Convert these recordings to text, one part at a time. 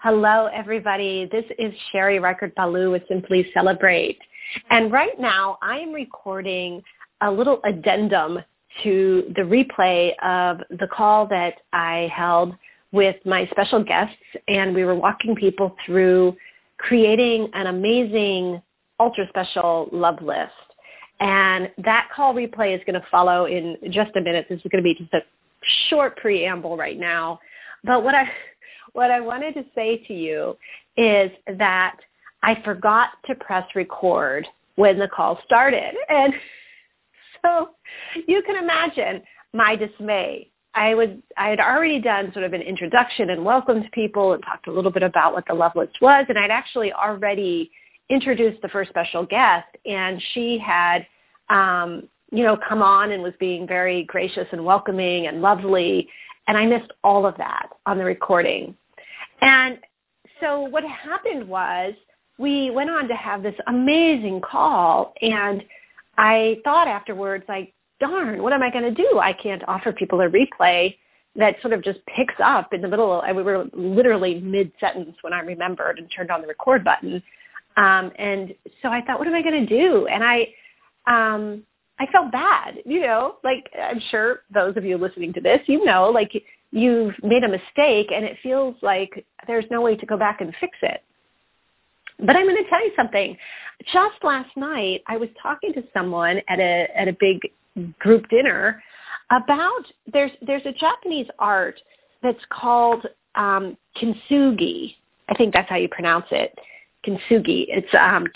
Hello, everybody. This is Sherry Reichert-Ballou with Simply Celebrate. And right now, I am recording a little addendum to the replay of the call that I held with my special guests, and we were walking people through creating an amazing ultra special love list. And that call replay is going to follow in just a minute. This is going to be just a short preamble right now. But what I wanted to say to you is that I forgot to press record when the call started. And so you can imagine my dismay. I had already done sort of an introduction and welcomed people and talked a little bit about what the love list was. And I'd actually already introduced the first special guest, and she had, come on and was being very gracious and welcoming and lovely. And I missed all of that on the recording. And so what happened was we went on to have this amazing call, and I thought afterwards, like, darn, what am I going to do? I can't offer people a replay that sort of just picks up in the middle. We were literally mid-sentence when I remembered and turned on the record button. And so I thought, what am I going to do? And I felt bad, like I'm sure those of you listening to this, like you've made a mistake and it feels like there's no way to go back and fix it. But I'm going to tell you something. Just last night, I was talking to someone at a big group dinner about there's a Japanese art that's called kintsugi. I think that's how you pronounce it. Kintsugi. It's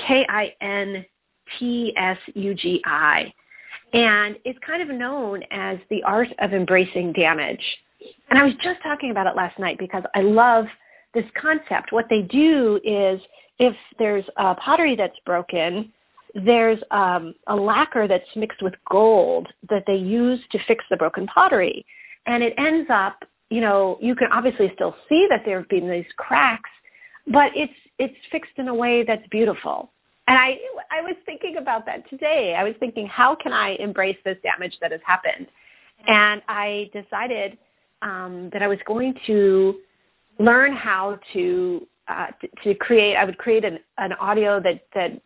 Kintsugi. And it's kind of known as the art of embracing damage. And I was just talking about it last night because I love this concept. What they do is if there's a pottery that's broken, there's a lacquer that's mixed with gold that they use to fix the broken pottery. And it ends up, you can obviously still see that there have been these cracks, but it's fixed in a way that's beautiful. And I was thinking about that today. I was thinking, how can I embrace this damage that has happened? And I decided that I was going to learn how to create. I would create an audio that to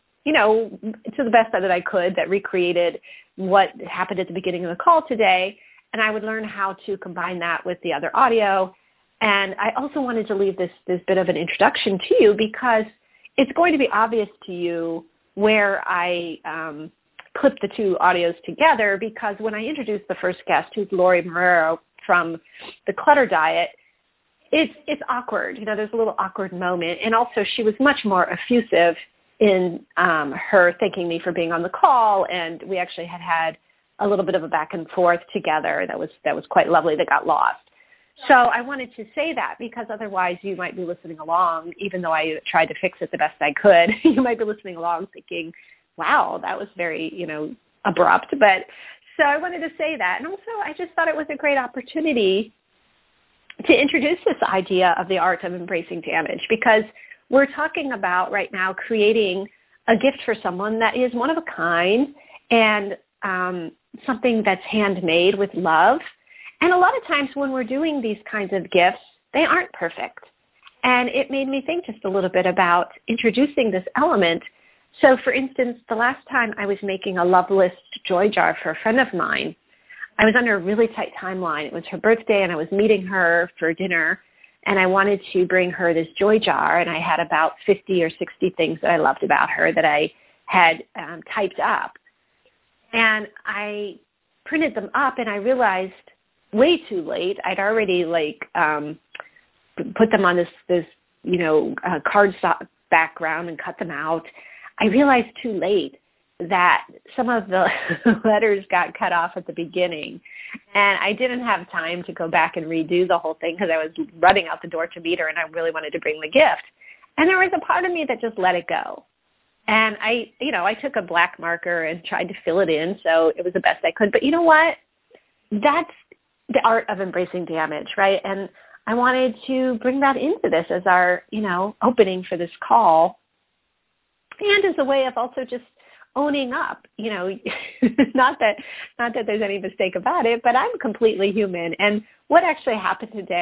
the best that I could, that recreated what happened at the beginning of the call today. And I would learn how to combine that with the other audio. And I also wanted to leave this bit of an introduction to you because it's going to be obvious to you where I clip the two audios together, because when I introduced the first guest, who's Lori Marrero from the Clutter Diet, it's awkward. There's a little awkward moment. And also she was much more effusive in her thanking me for being on the call. And we actually had a little bit of a back and forth together that was quite lovely, that got lost. So I wanted to say that because otherwise you might be listening along, even though I tried to fix it the best I could. You might be listening along thinking, wow, that was very, abrupt. But so I wanted to say that. And also I just thought it was a great opportunity to introduce this idea of the art of embracing damage, because we're talking about right now creating a gift for someone that is one of a kind and something that's handmade with love. And a lot of times when we're doing these kinds of gifts, they aren't perfect. And it made me think just a little bit about introducing this element. So for instance, the last time I was making a love list joy jar for a friend of mine, I was under a really tight timeline. It was her birthday and I was meeting her for dinner, and I wanted to bring her this joy jar, and I had about 50 or 60 things that I loved about her that I had typed up. And I printed them up, and I realized way too late. I'd already put them on this cardstock background and cut them out. I realized too late that some of the letters got cut off at the beginning, and I didn't have time to go back and redo the whole thing because I was running out the door to meet her, and I really wanted to bring the gift. And there was a part of me that just let it go. And I took a black marker and tried to fill it in, so it was the best I could. But you know what? That's the art of embracing damage, right? And I wanted to bring that into this as our, opening for this call, and as a way of also just owning up, not that there's any mistake about it, but I'm completely human. And what actually happened today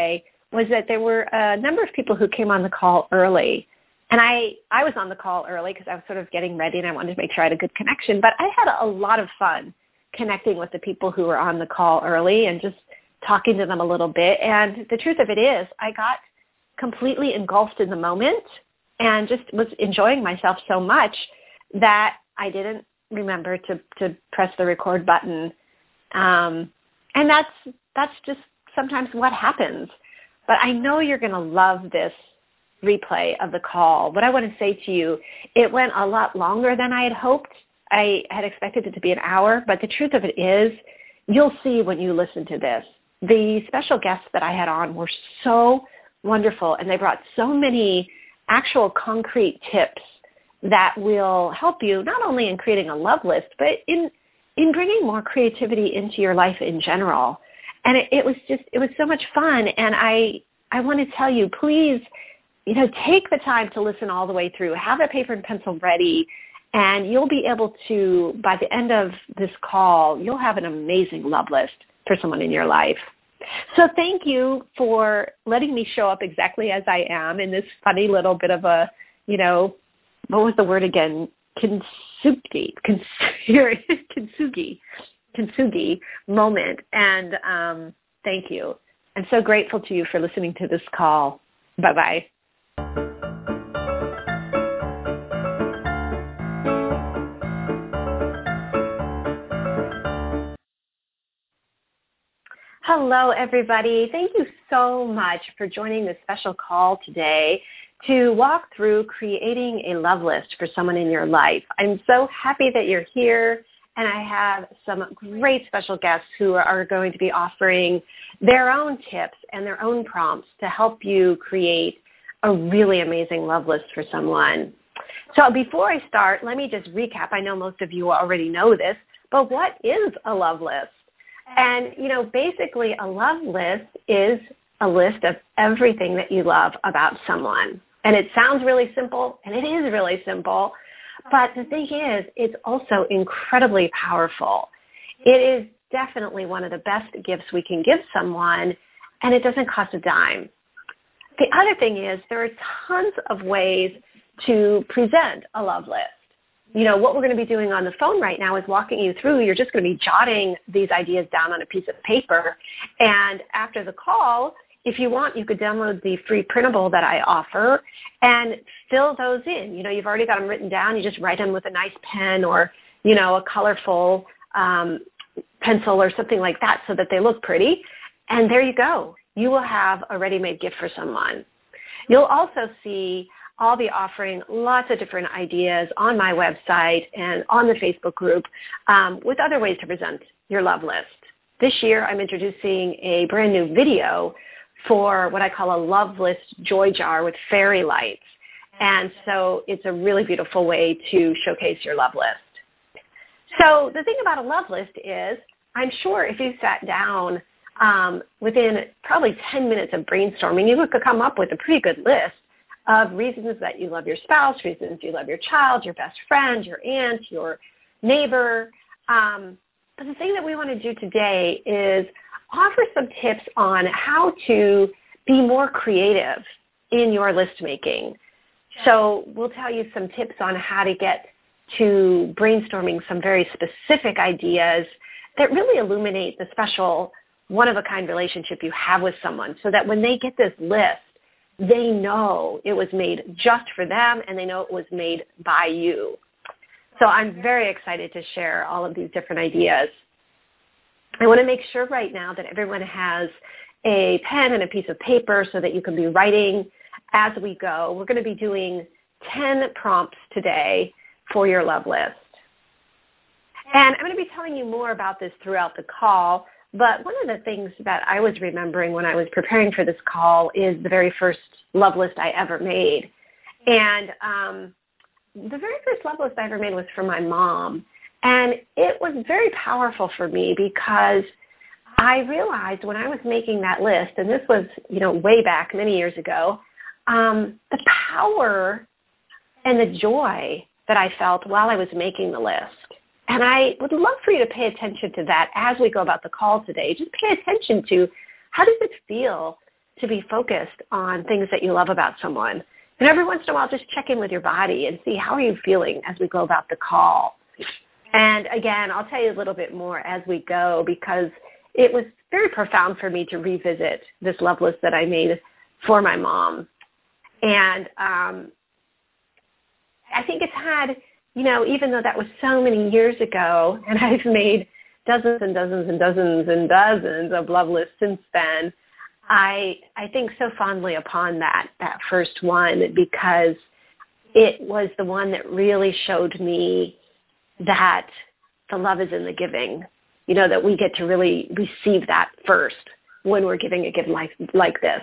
was that there were a number of people who came on the call early. And I was on the call early because I was sort of getting ready and I wanted to make sure I had a good connection. But I had a lot of fun connecting with the people who were on the call early and just talking to them a little bit. And the truth of it is I got completely engulfed in the moment and just was enjoying myself so much that I didn't remember to press the record button. And that's just sometimes what happens. But I know you're going to love this replay of the call. What I want to say to you, it went a lot longer than I had hoped. I had expected it to be an hour, but the truth of it is, you'll see when you listen to this. The special guests that I had on were so wonderful, and they brought so many actual concrete tips that will help you not only in creating a love list, but in bringing more creativity into your life in general. And it was so much fun. And I want to tell you, please, take the time to listen all the way through. Have a paper and pencil ready, and you'll be able to, by the end of this call, you'll have an amazing love list for someone in your life. So thank you for letting me show up exactly as I am in this funny little bit of a, what was the word again? Kintsugi moment. And thank you. I'm so grateful to you for listening to this call. Bye-bye. Hello, everybody. Thank you so much for joining this special call today to walk through creating a love list for someone in your life. I'm so happy that you're here, and I have some great special guests who are going to be offering their own tips and their own prompts to help you create a really amazing love list for someone. So before I start, let me just recap. I know most of you already know this, but what is a love list? And, basically a love list is a list of everything that you love about someone. And it sounds really simple, and it is really simple. But the thing is, it's also incredibly powerful. It is definitely one of the best gifts we can give someone, and it doesn't cost a dime. The other thing is there are tons of ways to present a love list. What we're going to be doing on the phone right now is walking you through. You're just going to be jotting these ideas down on a piece of paper. And after the call, if you want, you could download the free printable that I offer and fill those in. You've already got them written down. You just write them with a nice pen or, a colorful pencil or something like that so that they look pretty. And there you go. You will have a ready-made gift for someone. You'll also see I'll be offering lots of different ideas on my website and on the Facebook group with other ways to present your love list. This year, I'm introducing a brand new video for what I call a love list joy jar with fairy lights. And so it's a really beautiful way to showcase your love list. So the thing about a love list is, I'm sure if you sat down within probably 10 minutes of brainstorming, you could come up with a pretty good list of reasons that you love your spouse, reasons you love your child, your best friend, your aunt, your neighbor. But the thing that we want to do today is offer some tips on how to be more creative in your list making. So we'll tell you some tips on how to get to brainstorming some very specific ideas that really illuminate the special one-of-a-kind relationship you have with someone so that when they get this list, they know it was made just for them and they know it was made by you. So I'm very excited to share all of these different ideas. I want to make sure right now that everyone has a pen and a piece of paper so that you can be writing as we go. We're going to be doing 10 prompts today for your love list. And I'm going to be telling you more about this throughout the call. But one of the things that I was remembering when I was preparing for this call is the very first love list I ever made. And the very first love list I ever made was for my mom. And it was very powerful for me because I realized when I was making that list, and this was, way back many years ago, the power and the joy that I felt while I was making the list. And I would love for you to pay attention to that as we go about the call today. Just pay attention to how does it feel to be focused on things that you love about someone. And every once in a while, just check in with your body and see how are you feeling as we go about the call. And again, I'll tell you a little bit more as we go because it was very profound for me to revisit this love list that I made for my mom. And I think it's had, even though that was so many years ago, and I've made dozens and dozens and dozens and dozens of love lists since then, I think so fondly upon that first one because it was the one that really showed me that the love is in the giving, that we get to really receive that first when we're giving a gift like this.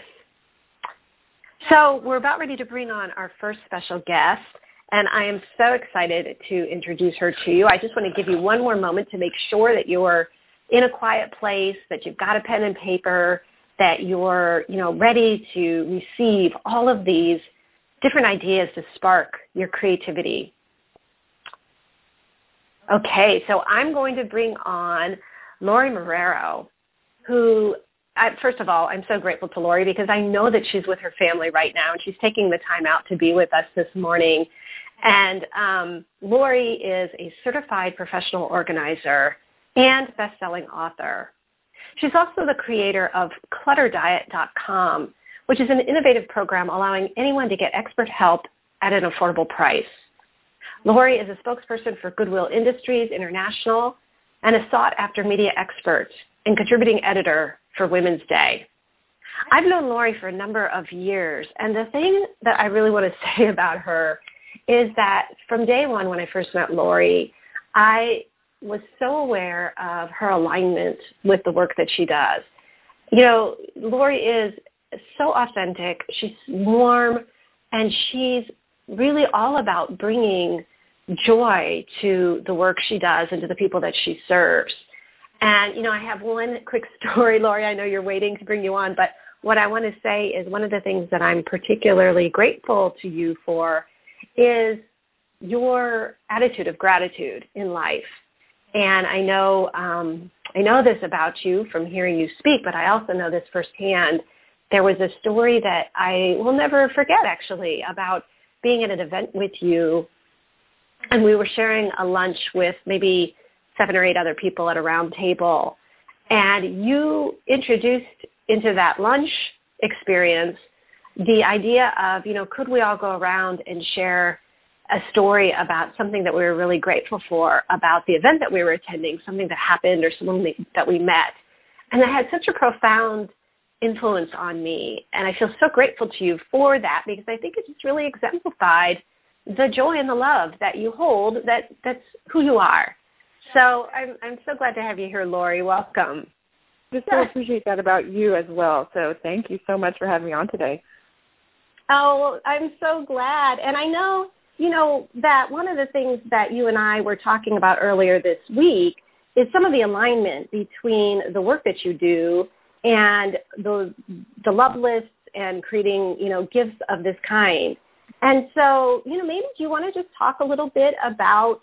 So we're about ready to bring on our first special guest, and I am so excited to introduce her to you. I just want to give you one more moment to make sure that you're in a quiet place, that you've got a pen and paper, that you're, ready to receive all of these different ideas to spark your creativity. Okay, so I'm going to bring on Lori Marrero, who, first of all, I'm so grateful to Lori because I know that she's with her family right now, and she's taking the time out to be with us this morning. And Lori is a certified professional organizer and best-selling author. She's also the creator of ClutterDiet.com, which is an innovative program allowing anyone to get expert help at an affordable price. Lori is a spokesperson for Goodwill Industries International and a sought-after media expert and contributing editor for Women's Day. I've known Lori for a number of years, and the thing that I really want to say about her is that from day one when I first met Lori, I was so aware of her alignment with the work that she does. Lori is so authentic. She's warm, and she's really all about bringing joy to the work she does and to the people that she serves. And, I have one quick story, Lori. I know you're waiting to bring you on, but what I want to say is one of the things that I'm particularly grateful to you for is your attitude of gratitude in life. And I know this about you from hearing you speak, but I also know this firsthand. There was a story that I will never forget, actually, about being at an event with you, and we were sharing a lunch with maybe 7 or 8 other people at a round table. And you introduced into that lunch experience the idea of, could we all go around and share a story about something that we were really grateful for about the event that we were attending, something that happened or someone that we met. And that had such a profound influence on me. And I feel so grateful to you for that because I think it just really exemplified the joy and the love that you hold, that's who you are. So I'm so glad to have you here, Lori. Welcome. Just so appreciate that about you as well. So thank you so much for having me on today. Oh, well, I'm so glad. And I know, that one of the things that you and I were talking about earlier this week is some of the alignment between the work that you do and the love lists and creating, gifts of this kind. And so, maybe do you want to just talk a little bit about,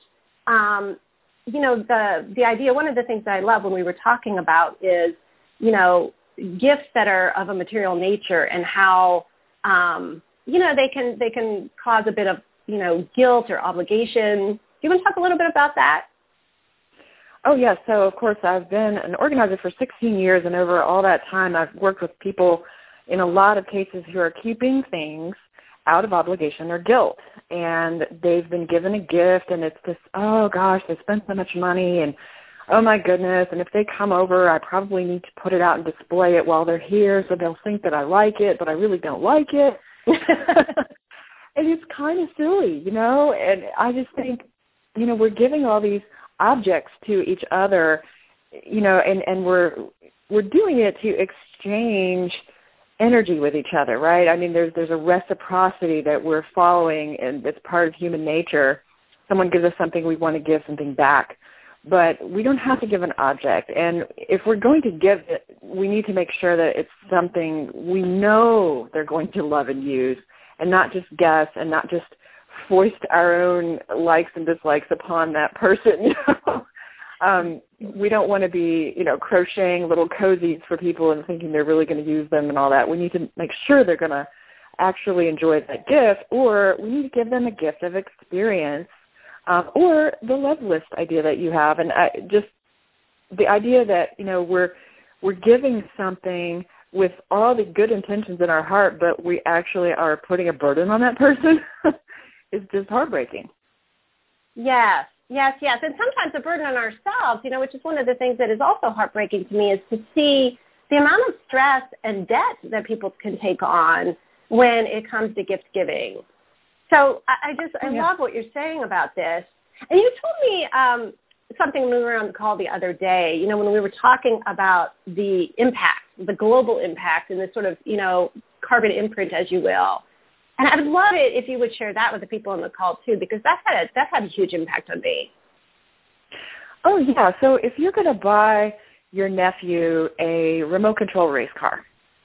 the idea? One of the things that I love when we were talking about is, gifts that are of a material nature and how, they can cause a bit of, guilt or obligation. Do you want to talk a little bit about that? Oh, yes. So, of course, I've been an organizer for 16 years, and over all that time, I've worked with people in a lot of cases who are keeping things out of obligation or guilt, and they've been given a gift, and it's this, oh, gosh, they spent so much money, and oh, my goodness, and if they come over, I probably need to put it out and display it while they're here so they'll think that I like it, but I really don't like it. And it's kind of silly, and I just think, we're giving all these objects to each other, and we're doing it to exchange energy with each other, right? I mean, there's a reciprocity that we're following, and it's part of human nature. Someone gives us something, we want to give something back. But we don't have to give an object. And if we're going to give it, we need to make sure that it's something we know they're going to love and use, and not just guess and not just foist our own likes and dislikes upon that person. We don't want to be, crocheting little cozies for people and thinking they're really going to use them and all that. We need to make sure they're going to actually enjoy that gift, or we need to give them a gift of experience, or the love list idea that you have. And just the idea that, we're giving something with all the good intentions in our heart, but we actually are putting a burden on that person is just heartbreaking. Yes. And sometimes a burden on ourselves, which is one of the things that is also heartbreaking to me, is to see the amount of stress and debt that people can take on when it comes to gift giving. So I love what you're saying about this. And you told me something when we were on the call the other day, when we were talking about the impact, the global impact and the sort of, carbon imprint, as you will. And I would love it if you would share that with the people on the call too, because that's had a huge impact on me. Oh, yeah. So if you're going to buy your nephew a remote control race car,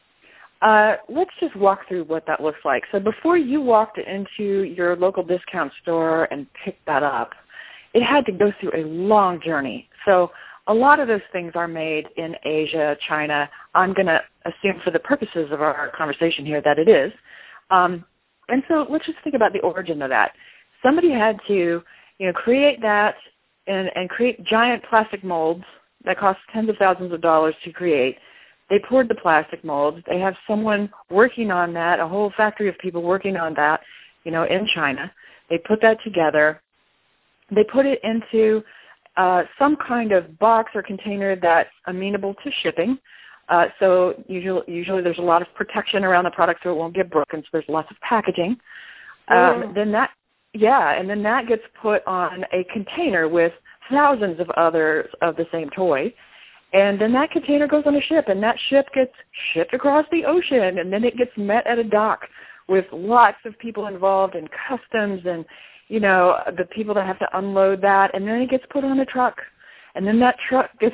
let's just walk through what that looks like. So before you walked into your local discount store and picked that up, it had to go through a long journey. So a lot of those things are made in Asia, China. I'm going to assume for the purposes of our conversation here that it is. And so let's just think about the origin of that. Somebody had to, create that and create giant plastic molds that cost tens of thousands of dollars to create. They poured the plastic molds. They have someone working on that, a whole factory of people working on that, in China. They put that together. They put it into some kind of box or container that's amenable to shipping. So usually there's a lot of protection around the product so it won't get broken, so there's lots of packaging. Then that gets put on a container with thousands of others of the same toy. And then that container goes on a ship, and that ship gets shipped across the ocean, and then it gets met at a dock with lots of people involved in customs and, the people that have to unload that, and then it gets put on a truck. And then that truck gets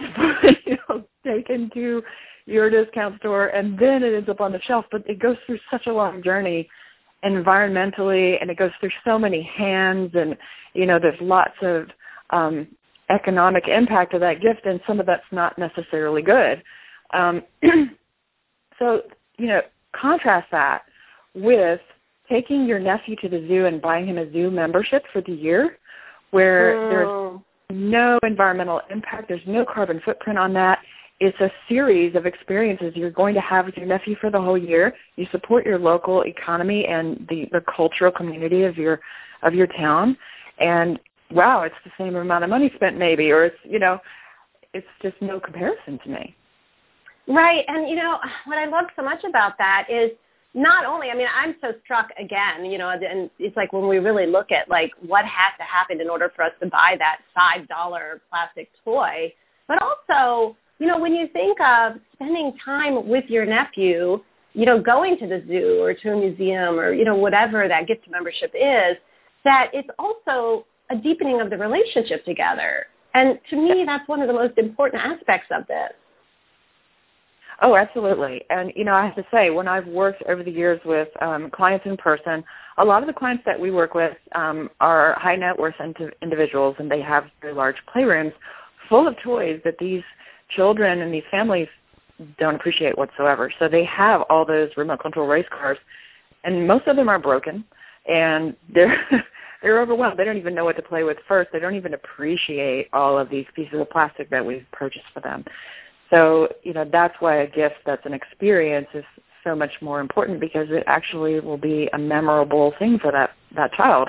taken to your discount store, and then it ends up on the shelf. But it goes through such a long journey environmentally, and it goes through so many hands, and, there's lots of economic impact of that gift, and some of that's not necessarily good. So, contrast that with taking your nephew to the zoo and buying him a zoo membership for the year, where there's no environmental impact, there's no carbon footprint on that. It's a series of experiences you're going to have with your nephew for the whole year. You support your local economy and the cultural community of your town. And wow, it's the same amount of money spent maybe, or it's just no comparison to me. Right. And, what I love so much about that is not only, I'm so struck again, and it's like when we really look at like what has to happen in order for us to buy that $5 plastic toy, but also, when you think of spending time with your nephew, going to the zoo or to a museum or, whatever that gift membership is, that it's also a deepening of the relationship together. And to me, that's one of the most important aspects of this. Oh, absolutely. And, I have to say, when I've worked over the years with clients in person, a lot of the clients that we work with are high net worth individuals, and they have very large playrooms full of toys that these children and these families don't appreciate whatsoever. So they have all those remote control race cars, and most of them are broken, and they're overwhelmed. They don't even know what to play with first. They don't even appreciate all of these pieces of plastic that we've purchased for them. So, that's why a gift that's an experience is so much more important, because it actually will be a memorable thing for that child.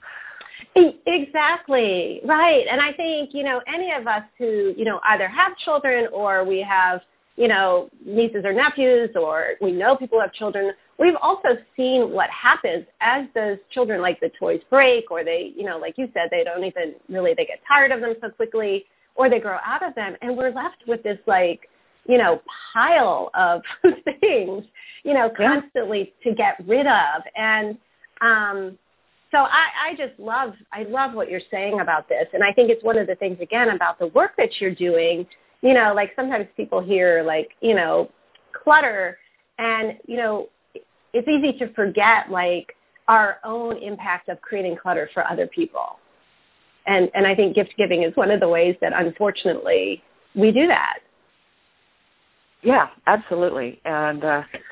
Exactly. Right. And I think, any of us who, either have children or we have, nieces or nephews, or we know people who have children, we've also seen what happens as those children, like the toys break, or they, like you said, they don't even really, they get tired of them so quickly, or they grow out of them, and we're left with this pile of things, constantly to get rid of. And so I love what you're saying about this. And I think it's one of the things, again, about the work that you're doing, sometimes people hear clutter, and, it's easy to forget our own impact of creating clutter for other people. And I think gift giving is one of the ways that, unfortunately, we do that. Yeah, absolutely. And,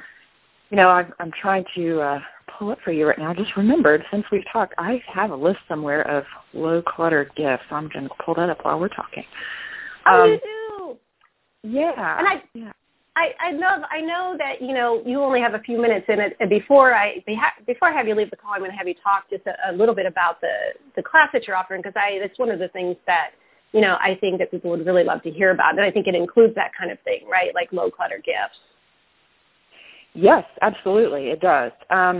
I'm trying to pull up for you right now. I just remembered, since we've talked, I have a list somewhere of low-cluttered gifts. I'm going to pull that up while we're talking. Oh, you do? Yeah. And I know that, you only have a few minutes in it. And before I have you leave the call, I'm going to have you talk just a little bit about the class that you're offering, because that's one of the things that, I think that people would really love to hear about. And I think it includes that kind of thing, right? Like low clutter gifts. Yes, absolutely. It does.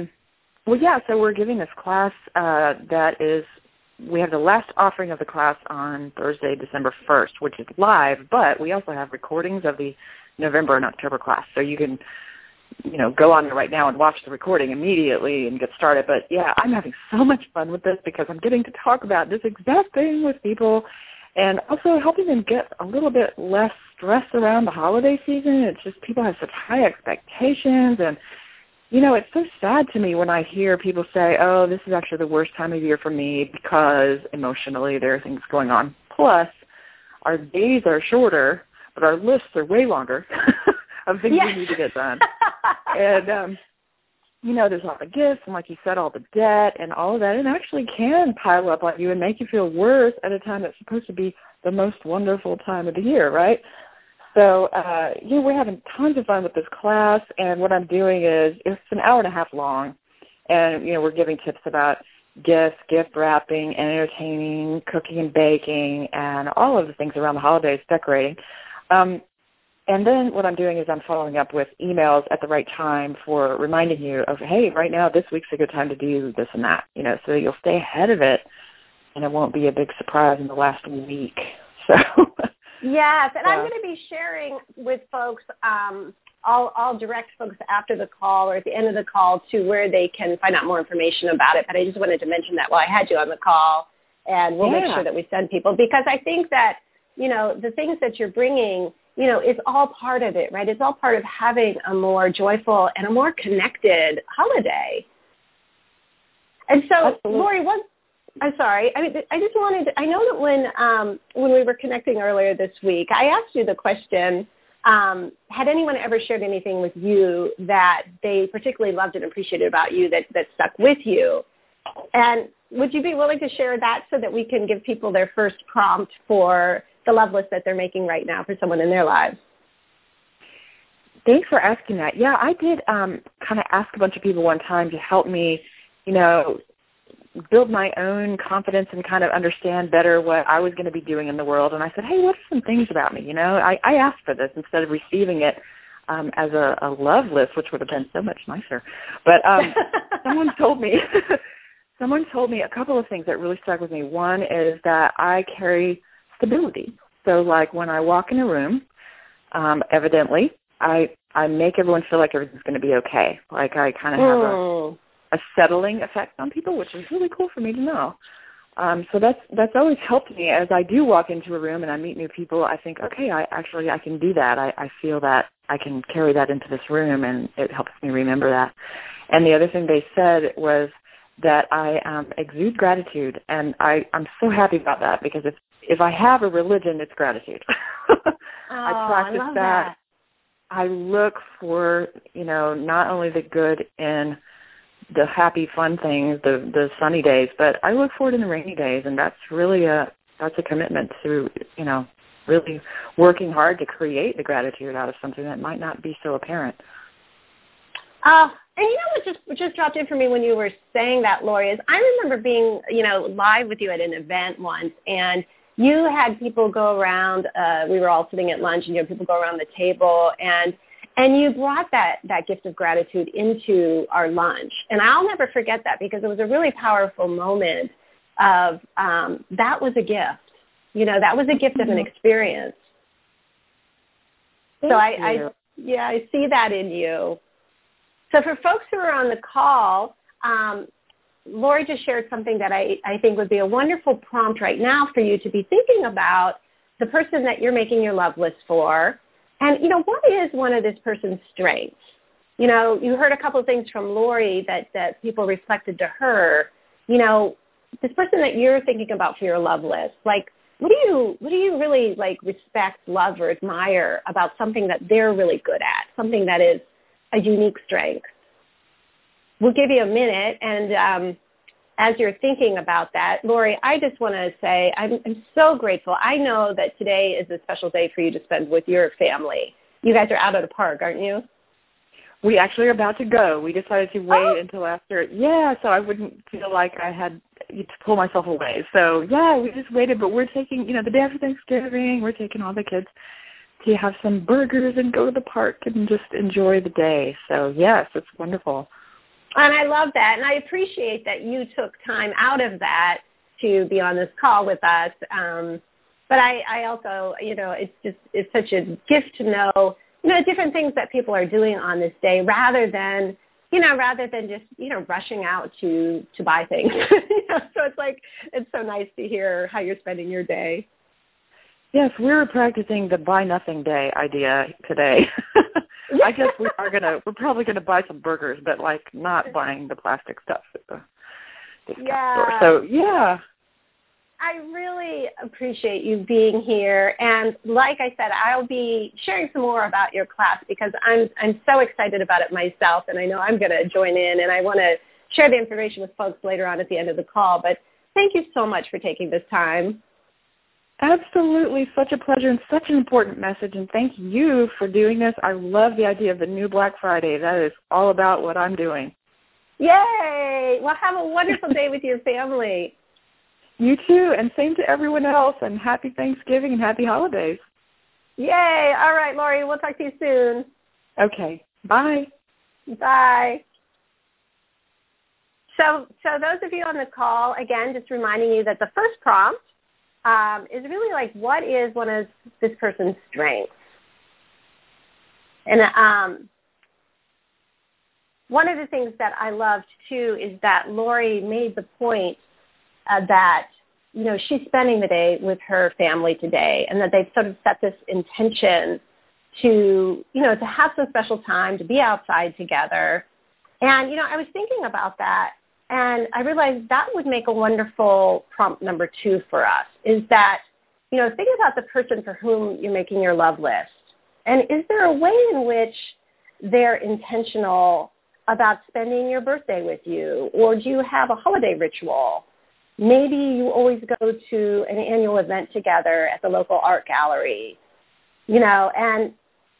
So we're giving this class we have the last offering of the class on Thursday, December 1st, which is live, but we also have recordings of the November and October class. So you can, go on there right now and watch the recording immediately and get started. But, yeah, I'm having so much fun with this because I'm getting to talk about this exact thing with people and also helping them get a little bit less stress around the holiday season. It's just people have such high expectations, and it's so sad to me when I hear people say, oh, this is actually the worst time of year for me because emotionally there are things going on. Plus, our days are shorter, but our lists are way longer of things we need to get done. And, there's all the gifts and, like you said, all the debt and all of that. It actually can pile up on you and make you feel worse at a time that's supposed to be the most wonderful time of the year, right? So, we're having tons of fun with this class, and what I'm doing is it's an hour and a half long, and, we're giving tips about gifts, gift wrapping, entertaining, cooking and baking, and all of the things around the holidays, decorating. And then what I'm doing is I'm following up with emails at the right time for reminding you of, hey, right now this week's a good time to do this and that, so that you'll stay ahead of it, and it won't be a big surprise in the last week. So... Yes, and I'm going to be sharing with folks, I'll direct folks after the call or at the end of the call to where they can find out more information about it, but I just wanted to mention that while I had you on the call, and we'll make sure that we send people, because I think that, the things that you're bringing, it's all part of it, right? It's all part of having a more joyful and a more connected holiday. And so, absolutely. Lori, I'm sorry. I just wanted to, I know that when we were connecting earlier this week, I asked you the question, had anyone ever shared anything with you that they particularly loved and appreciated about you that stuck with you? And would you be willing to share that so that we can give people their first prompt for the love list that they're making right now for someone in their lives? Thanks for asking that. Yeah, I did kind of ask a bunch of people one time to help me, build my own confidence and kind of understand better what I was going to be doing in the world. And I said, hey, what are some things about me? I asked for this instead of receiving it as a love list, which would have been so much nicer. But someone told me a couple of things that really stuck with me. One is that I carry stability. So like when I walk in a room, evidently, I make everyone feel like everything's going to be okay. Like I kind of have a settling effect on people, which is really cool for me to know. So that's always helped me as I do walk into a room and I meet new people. I think, okay, I can do that. I feel that I can carry that into this room, and it helps me remember that. And the other thing they said was that I exude gratitude, and I'm so happy about that, because if I have a religion, it's gratitude. I practice that. I look for, not only the good in the happy, fun things, the sunny days, but I look forward in the rainy days, and that's really that's a commitment to, really working hard to create the gratitude out of something that might not be so apparent. And what just dropped in for me when you were saying that, Lori, is I remember being, live with you at an event once, and you had people go around, we were all sitting at lunch, and you had people go around the table, and you brought that gift of gratitude into our lunch. And I'll never forget that, because it was a really powerful moment of that was a gift. That was a gift of an experience. Thank you. I see that in you. So for folks who are on the call, Lori just shared something that I think would be a wonderful prompt right now for you to be thinking about the person that you're making your love list for. And, what is one of this person's strengths? You heard a couple of things from Lori that people reflected to her. this person that you're thinking about for your love list, like, what do you really like respect, love, or admire about something that they're really good at, something that is a unique strength? We'll give you a minute, and as you're thinking about that, Lori, I just want to say I'm so grateful. I know that today is a special day for you to spend with your family. You guys are out at the park, aren't you? We actually are about to go. We decided to wait until after. Yeah, so I wouldn't feel like I had to pull myself away. So, yeah, we just waited. But we're taking, the day after Thanksgiving, we're taking all the kids to have some burgers and go to the park and just enjoy the day. So, yes, it's wonderful. And I love that. And I appreciate that you took time out of that to be on this call with us. But I also, it's such a gift to know, different things that people are doing on this day rather than just, rushing out to buy things. So it's so nice to hear how you're spending your day. Yes, we're practicing the buy nothing day idea today. I guess we're probably gonna buy some burgers, but like not buying the plastic stuff at the discount store. So yeah. I really appreciate you being here, and like I said, I'll be sharing some more about your class because I'm so excited about it myself, and I know I'm going to join in, and I want to share the information with folks later on at the end of the call. But thank you so much for taking this time. Absolutely, such a pleasure and such an important message, and thank you for doing this. I love the idea of the new Black Friday. That is all about what I'm doing. Yay! Well, have a wonderful day with your family. You too, and same to everyone else, and happy Thanksgiving and happy holidays. Yay. All right, Lori, we'll talk to you soon. Okay. Bye. Bye. So those of you on the call, again, just reminding you that the first prompt is really like, what is one of this person's strengths? And one of the things that I loved, too, is that Lori made the point that, she's spending the day with her family today and that they've sort of set this intention to, to have some special time, to be outside together. And, I was thinking about that, and I realized that would make a wonderful prompt number 2 for us, is that, think about the person for whom you're making your love list. And is there a way in which they're intentional about spending your birthday with you? Or do you have a holiday ritual? Maybe you always go to an annual event together at the local art gallery, and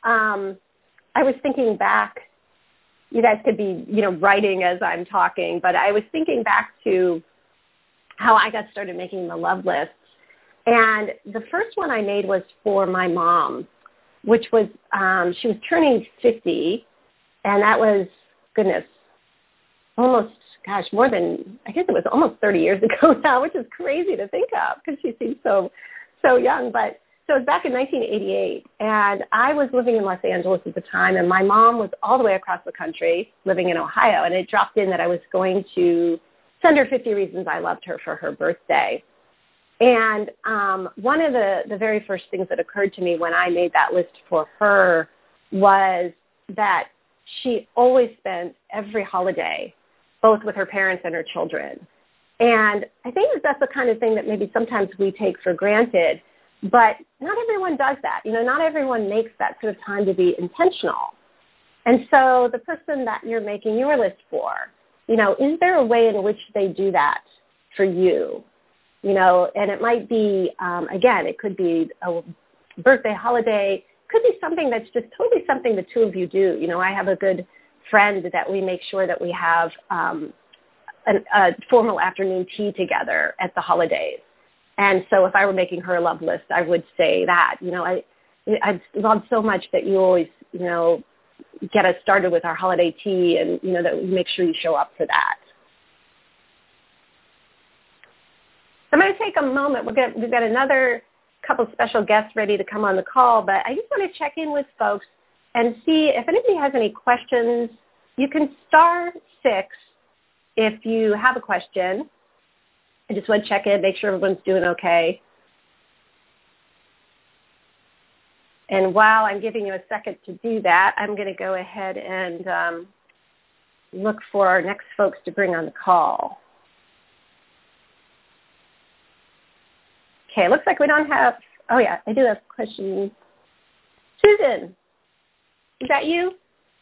I was thinking back, you guys could be, writing as I'm talking, but I was thinking back to how I got started making the love lists. And the first one I made was for my mom, which was, she was turning 50, and that was, goodness, almost, more than, I guess it was almost 30 years ago now, which is crazy to think of because she seems so young. But so it was back in 1988, and I was living in Los Angeles at the time, and my mom was all the way across the country living in Ohio, and it dropped in that I was going to send her 50 reasons I loved her for her birthday. And one of the very first things that occurred to me when I made that list for her was that she always spent every holiday both with her parents and her children. And I think that's the kind of thing that maybe sometimes we take for granted, but not everyone does that. Not everyone makes that sort of time to be intentional. And so the person that you're making your list for, is there a way in which they do that for you? And it might be, again, it could be a birthday, holiday, could be something that's just totally something the two of you do. I have a good friend that we make sure that we have a formal afternoon tea together at the holidays. And so if I were making her a love list, I would say that, I love so much that you always, get us started with our holiday tea and, that we make sure you show up for that. I'm going to take a moment. We've got another couple special guests ready to come on the call, but I just want to check in with folks and see if anybody has any questions. You can star 6 if you have a question. I just want to check in, make sure everyone's doing okay. And while I'm giving you a second to do that, I'm going to go ahead and look for our next folks to bring on the call. Okay, looks like we don't have, oh yeah, I do have a question. Susan, is that you?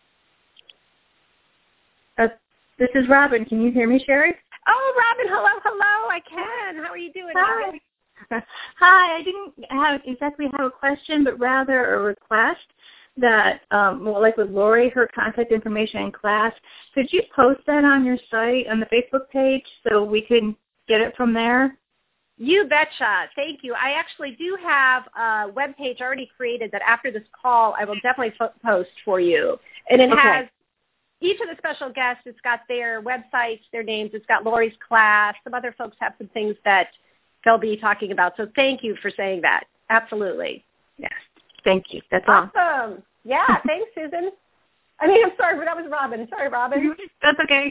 This is Robin. Can you hear me, Sherry? Oh, Robin, hello, I can. How are you doing? Hi. Hi, I didn't exactly have a question, but rather a request that, like with Lori, her contact information in class, could you post that on your site, on the Facebook page, so we can get it from there? You betcha. Thank you. I actually do have a web page already created that after this call I will definitely post for you. And it has each of the special guests. It's got their websites, their names. It's got Lori's class. Some other folks have some things that they'll be talking about. So thank you for saying that. Absolutely. Yes. Thank you. That's awesome. Yeah. Thanks, Susan. I'm sorry, but that was Robin. Sorry, Robin. That's okay.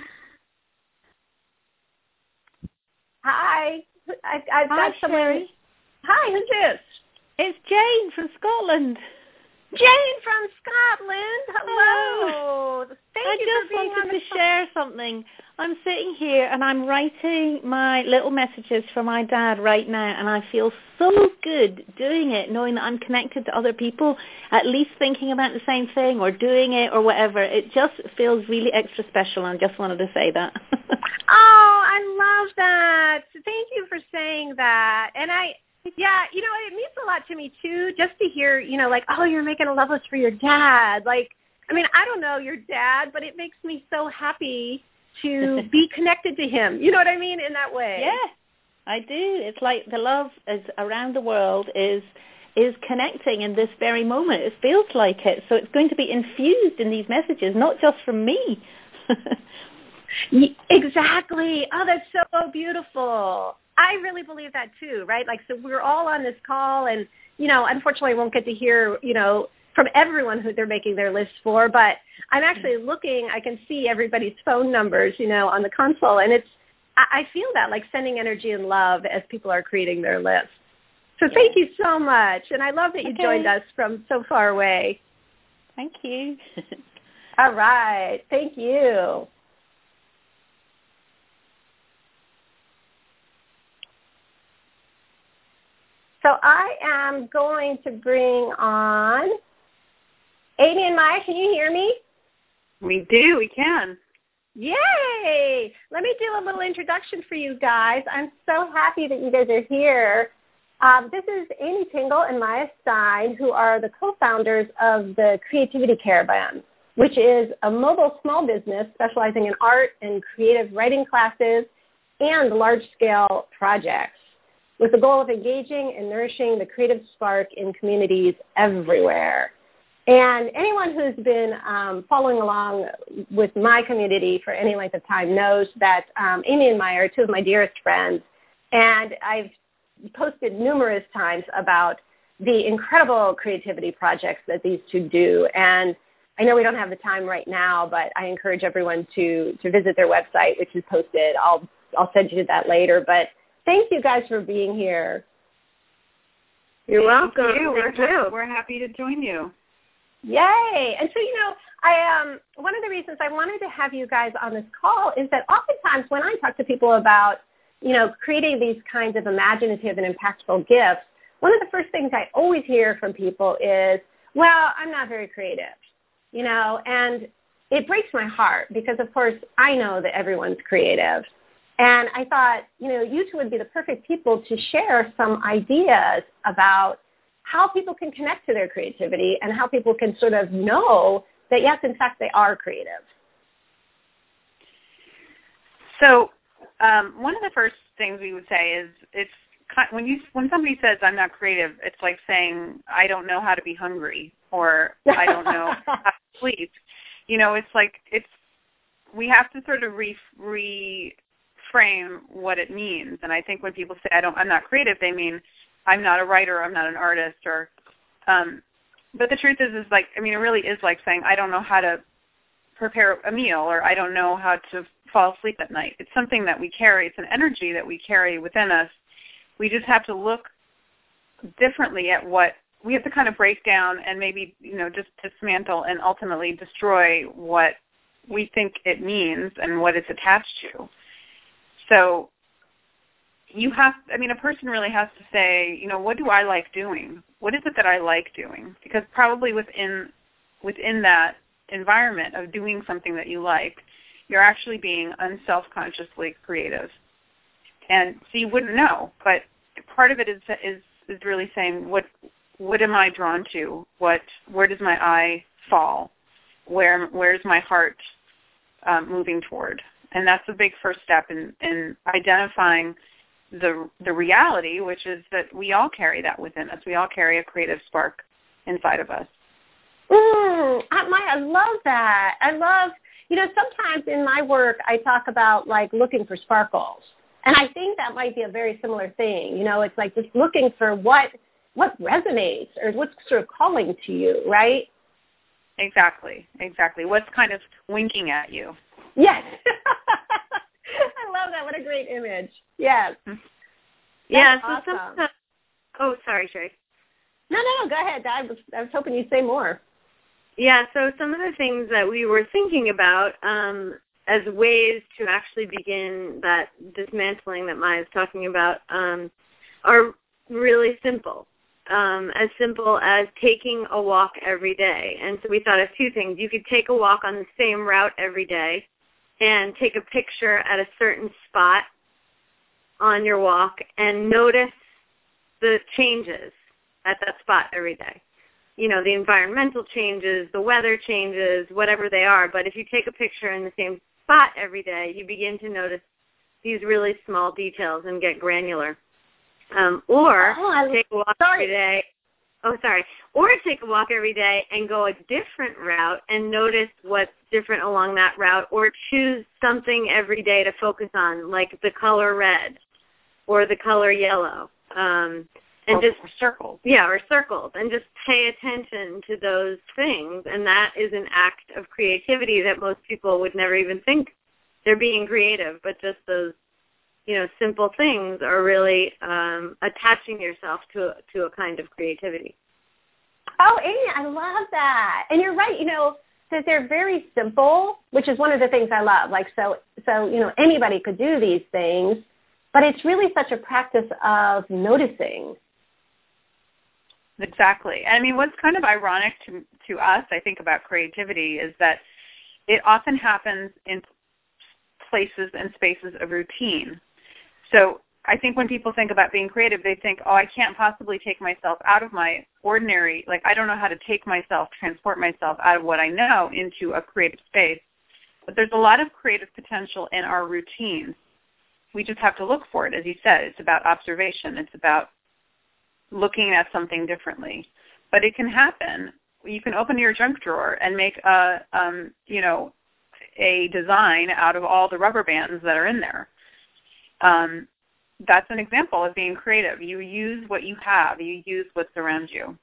Hi. I've got Sherry. Hi, who's this? It's Jane from Scotland. Jane from Scotland. Hello. Thank you for being on the I just wanted to share something. I'm sitting here and I'm writing my little messages for my dad right now, and I feel so good doing it, knowing that I'm connected to other people, at least thinking about the same thing or doing it or whatever. It just feels really extra special, and I just wanted to say that. Oh, I love that. Thank you for saying that. And yeah, it means a lot to me, too, just to hear, like, oh, you're making a love list for your dad. Like, I don't know your dad, but it makes me so happy to be connected to him. You know what I mean? In that way. Yeah, I do. It's like the love is around the world is connecting in this very moment. It feels like it. So it's going to be infused in these messages, not just from me. Exactly. Oh, that's so beautiful. I really believe that too, right? Like, so we're all on this call, and, unfortunately I won't get to hear, from everyone who they're making their list for, but I'm actually looking, I can see everybody's phone numbers, on the console, and I feel that, like, sending energy and love as people are creating their list. So thank you so much, and I love that you joined us from so far away. Thank you. All right. Thank you. So I am going to bring on Amy and Maya. Can you hear me? We do. We can. Yay! Let me do a little introduction for you guys. I'm so happy that you guys are here. This is Amy Tingle and Maya Stein, who are the co-founders of the Creativity Caravan, which is a mobile small business specializing in art and creative writing classes and large-scale projects, with the goal of engaging and nourishing the creative spark in communities everywhere. And anyone who's been following along with my community for any length of time knows that Amy and Maya are two of my dearest friends. And I've posted numerous times about the incredible creativity projects that these two do. And I know we don't have the time right now, but I encourage everyone to visit their website, which is posted. I'll send you that later. But thank you guys for being here. You're welcome. We're happy to join you. Yay. And so, one of the reasons I wanted to have you guys on this call is that oftentimes when I talk to people about, creating these kinds of imaginative and impactful gifts, one of the first things I always hear from people is, well, I'm not very creative, and it breaks my heart because, of course, I know that everyone's creative. And I thought, you two would be the perfect people to share some ideas about how people can connect to their creativity and how people can sort of know that, yes, in fact, they are creative. So one of the first things we would say is when somebody says I'm not creative, it's like saying I don't know how to be hungry or I don't know how to sleep. We have to sort of reframe what it means. And I think when people say I'm not creative, they mean I'm not a writer, I'm not an artist, or but the truth is it really is like saying I don't know how to prepare a meal, or I don't know how to fall asleep at night. It's something that we carry. It's an energy that we carry within us. We just have to look differently at what we have to kind of break down and maybe, just dismantle and ultimately destroy what we think it means and what it's attached to. So a person really has to say, you know, what do I like doing? What is it that I like doing? Because probably within that environment of doing something that you like, you're actually being unself-consciously creative. And so you wouldn't know, but part of it is really saying, what am I drawn to? Where does my eye fall? Where's my heart moving toward? And that's the big first step in identifying the reality, which is that we all carry that within us. We all carry a creative spark inside of us. I love that. I love, you know, sometimes in my work I talk about like looking for sparkles. And I think that might be a very similar thing. You know, it's like just looking for what resonates or what's sort of calling to you, right? Exactly. What's kind of winking at you. Yes. I love that. What a great image. Yes. Yeah. That's so awesome. Oh, sorry, Sherry. No. Go ahead. I was hoping you'd say more. Yeah. So some of the things that we were thinking about as ways to actually begin that dismantling that Maya's talking about are really simple. As simple as taking a walk every day. And so we thought of two things. You could take a walk on the same route every day and take a picture at a certain spot on your walk and notice the changes at that spot every day. You know, the environmental changes, the weather changes, whatever they are. But if you take a picture in the same spot every day, you begin to notice these really small details and get granular. Or take a walk every day. Or take a walk every day and go a different route and notice what's different along that route, or choose something every day to focus on, like the color red or the color yellow. Or circles. Yeah, or circles. And just pay attention to those things. And that is an act of creativity that most people would never even think they're being creative, but just those, you know, simple things are really attaching yourself to a kind of creativity. Oh, Amy, I love that. And you're right, you know, that they're very simple, which is one of the things I love. Like, so you know, anybody could do these things, but it's really such a practice of noticing. Exactly. I mean, what's kind of ironic to us, I think, about creativity is that it often happens in places and spaces of routine. So I think when people think about being creative, they think, oh, I can't possibly take myself out of my ordinary, like I don't know how to transport myself out of what I know into a creative space. But there's a lot of creative potential in our routines. We just have to look for it. As you said, it's about observation. It's about looking at something differently. But it can happen. You can open your junk drawer and make a design out of all the rubber bands that are in there. That's an example of being creative. You use what you have. You use what's around you.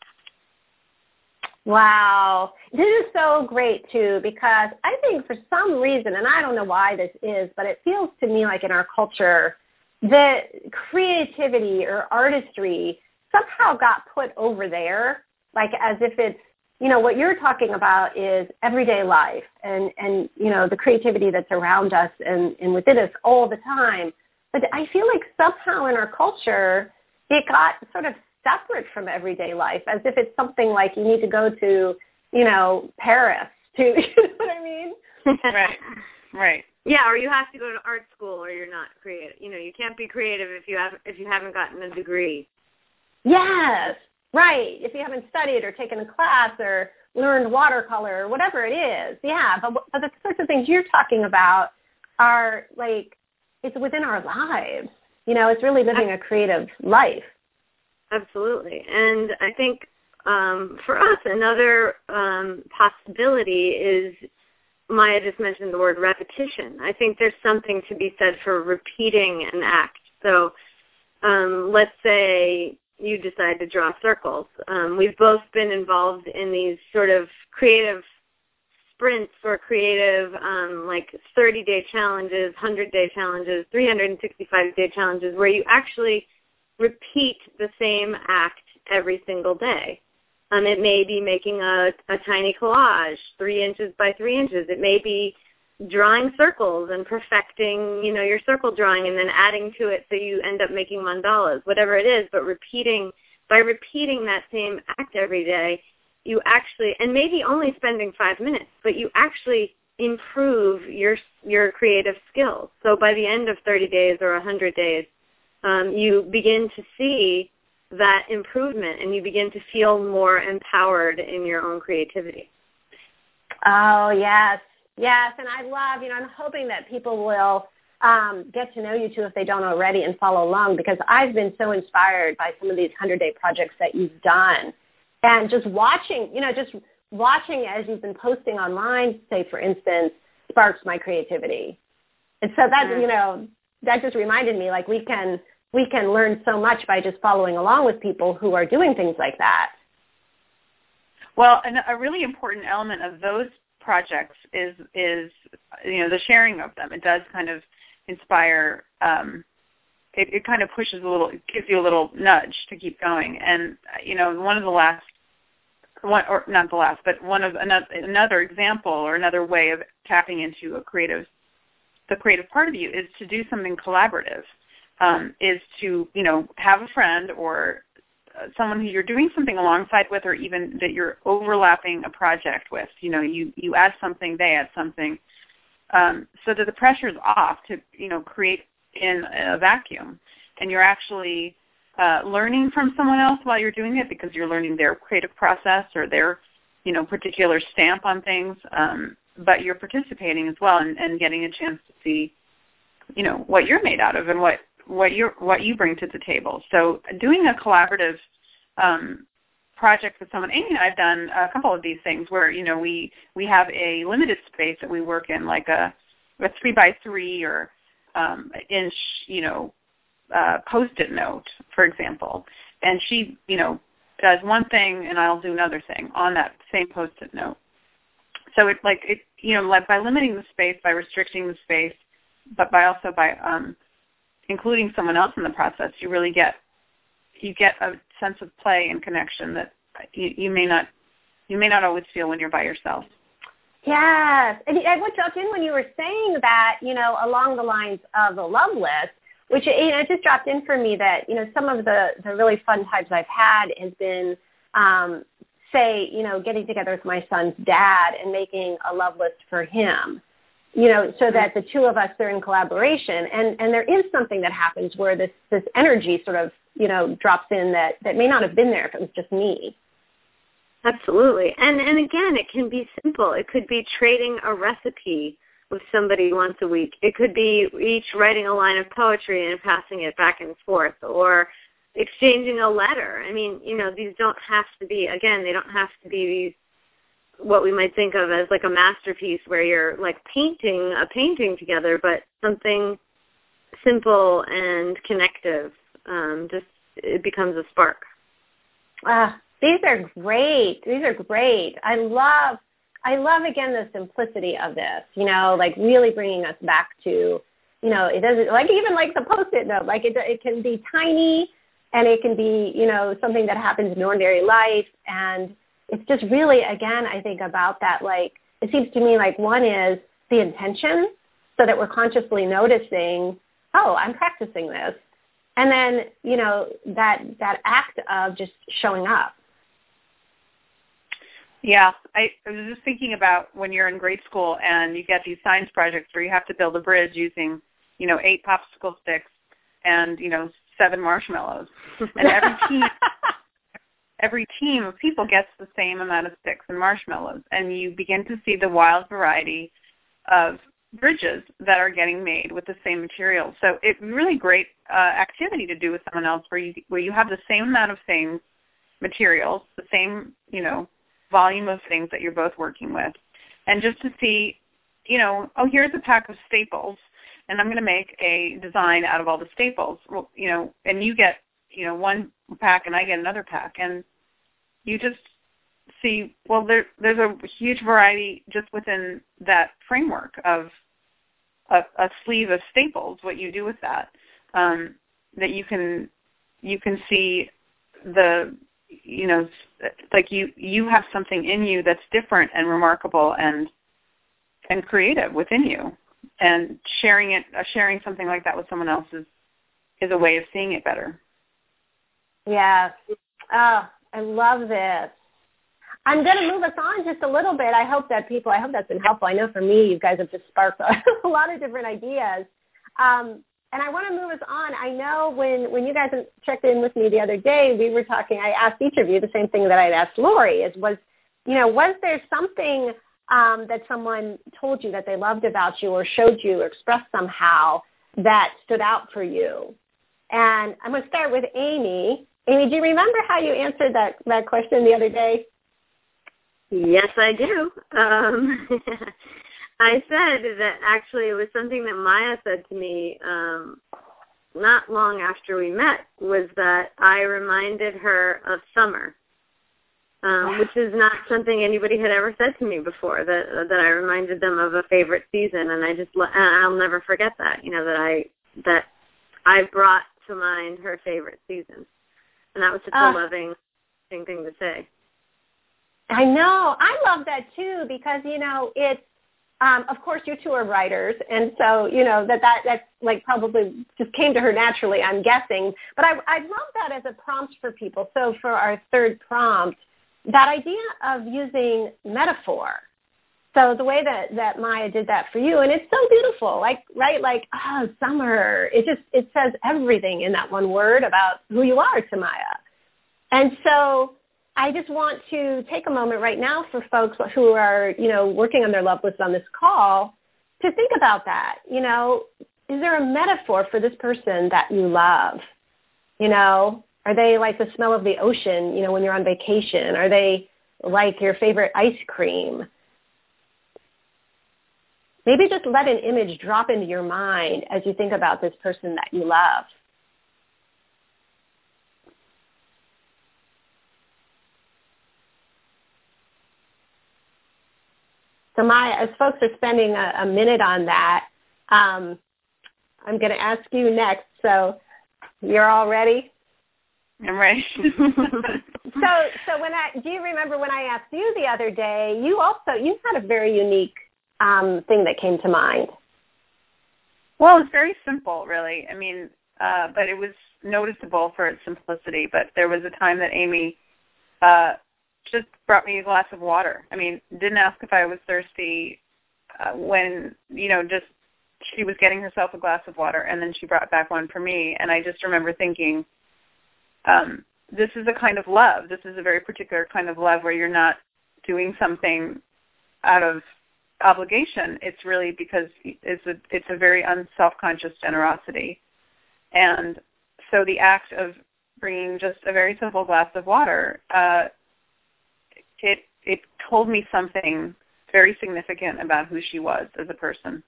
Wow. This is so great, too, because I think for some reason, and I don't know why this is, but it feels to me like in our culture that creativity or artistry somehow got put over there, like as if it's, you know, what you're talking about is everyday life and you know, the creativity that's around us and within us all the time. But I feel like somehow in our culture, it got sort of separate from everyday life, as if it's something like you need to go to, you know, Paris to, you know what I mean? Right. Yeah, or you have to go to art school or you're not creative. You know, you can't be creative if you haven't gotten a degree. Yes, right. If you haven't studied or taken a class or learned watercolor or whatever it is. Yeah, but the sorts of things you're talking about are like, it's within our lives. You know, it's really living a creative life. Absolutely. And I think for us, another possibility is, Maya just mentioned the word repetition. I think there's something to be said for repeating an act. So let's say you decide to draw circles. We've both been involved in these sort of creative sprints or creative like 30-day challenges, 100-day challenges, 365-day challenges, where you actually repeat the same act every single day. It may be making a tiny collage, 3 inches by 3 inches. It may be drawing circles and perfecting, your circle drawing and then adding to it so you end up making mandalas, whatever it is. But by repeating that same act every day, you actually, and maybe only spending 5 minutes, but you actually improve your creative skills. So by the end of 30 days or 100 days, you begin to see that improvement and you begin to feel more empowered in your own creativity. Oh, yes. Yes, and I love, I'm hoping that people will get to know you too if they don't already and follow along, because I've been so inspired by some of these 100-day projects that you've done. And just watching, as you've been posting online, say, for instance, sparks my creativity. And so that, that just reminded me, like, we can learn so much by just following along with people who are doing things like that. Well, and a really important element of those projects is the sharing of them. It does kind of inspire. It kind of pushes it gives you a little nudge to keep going. And another example or another way of tapping into the creative part of you is to do something collaborative. Is to have a friend or someone who you're doing something alongside with, or even that you're overlapping a project with. You add something, they add something, so that the pressure is off to create in a vacuum, and you're actually learning from someone else while you're doing it, because you're learning their creative process or their particular stamp on things, but you're participating as well and getting a chance to see what you're made out of and what you bring to the table. So doing a collaborative project with someone, Amy and I have done a couple of these things where we have a limited space that we work in, like a 3x3 or inch Post-it note, for example, and she does one thing and I'll do another thing on that same Post-it note. So by limiting the space, by restricting the space, but by including someone else in the process, you really get a sense of play and connection that you may not always feel when you're by yourself. Yes, and what dropped in when you were saying that, along the lines of the love list, which it just dropped in for me that some of the really fun times I've had has been, say, getting together with my son's dad and making a love list for him. So that the two of us are in collaboration, and there is something that happens where this energy sort of, drops in that may not have been there if it was just me. Absolutely. And again, it can be simple. It could be trading a recipe with somebody once a week. It could be each writing a line of poetry and passing it back and forth, or exchanging a letter. I mean, these don't have to be, again, they don't have to be these what we might think of as like a masterpiece where you're like painting a painting together, but something simple and connective. Just it becomes a spark. These are great. I love again the simplicity of this. Like really bringing us back to, it doesn't like even like the Post-it note. Like it can be tiny, and it can be something that happens in ordinary life, and it's just really, again, I think about that, like, it seems to me like one is the intention, so that we're consciously noticing, oh, I'm practicing this. And then, that act of just showing up. Yeah, I was just thinking about when you're in grade school and you get these science projects where you have to build a bridge using, 8 popsicle sticks and, 7 marshmallows. And every team of people gets the same amount of sticks and marshmallows, and you begin to see the wild variety of bridges that are getting made with the same materials. So it's really great activity to do with someone else where you have the same amount of things, materials, the same, volume of things that you're both working with, and just to see, here's a pack of staples, and I'm going to make a design out of all the staples. Well, and you get one pack and I get another pack, and you just see, well, there's a huge variety just within that framework of a sleeve of staples, what you do with that, that you can see the, like you have something in you that's different and remarkable, and and creative within you. And sharing something like that with someone else is a way of seeing it better. Yes. Oh, I love this. I'm going to move us on just a little bit. I hope that's been helpful. I know for me, you guys have just sparked a lot of different ideas. And I want to move us on. I know when you guys checked in with me the other day, we were talking, I asked each of you the same thing that I'd asked Lori, was there something that someone told you that they loved about you or showed you or expressed somehow that stood out for you? And I'm going to start with Amy. Amy, do you remember how you answered that question the other day? Yes, I do. I said that actually it was something that Maya said to me not long after we met, was that I reminded her of summer, which is not something anybody had ever said to me before, that I reminded them of a favorite season, and I'll never forget that, that I brought to mind her favorite season. And that was such a loving thing to say. I know. I love that too because, it's, of course, you two are writers, and so, that's like probably just came to her naturally, I'm guessing. But I love that as a prompt for people. So for our third prompt, that idea of using metaphor. So the way that Maya did that for you, and it's so beautiful, summer. It says everything in that one word about who you are to Maya. And so I just want to take a moment right now for folks who are, working on their love list on this call to think about that. Is there a metaphor for this person that you love? Are they like the smell of the ocean, when you're on vacation? Are they like your favorite ice cream? Maybe just let an image drop into your mind as you think about this person that you love. So Maya, as folks are spending a minute on that, I'm going to ask you next. So you're all ready? I'm ready. So do you remember when I asked you the other day, you had a very unique thing that came to mind? Well, it's very simple, really. I mean, but it was noticeable for its simplicity. But there was a time that Amy just brought me a glass of water. I mean, didn't ask if I was thirsty when, just she was getting herself a glass of water, and then she brought back one for me. And I just remember thinking, this is a kind of love. This is a very particular kind of love where you're not doing something out of obligation. It's really because it's a very unself-conscious generosity. And so the act of bringing just a very simple glass of water, it told me something very significant about who she was as a person.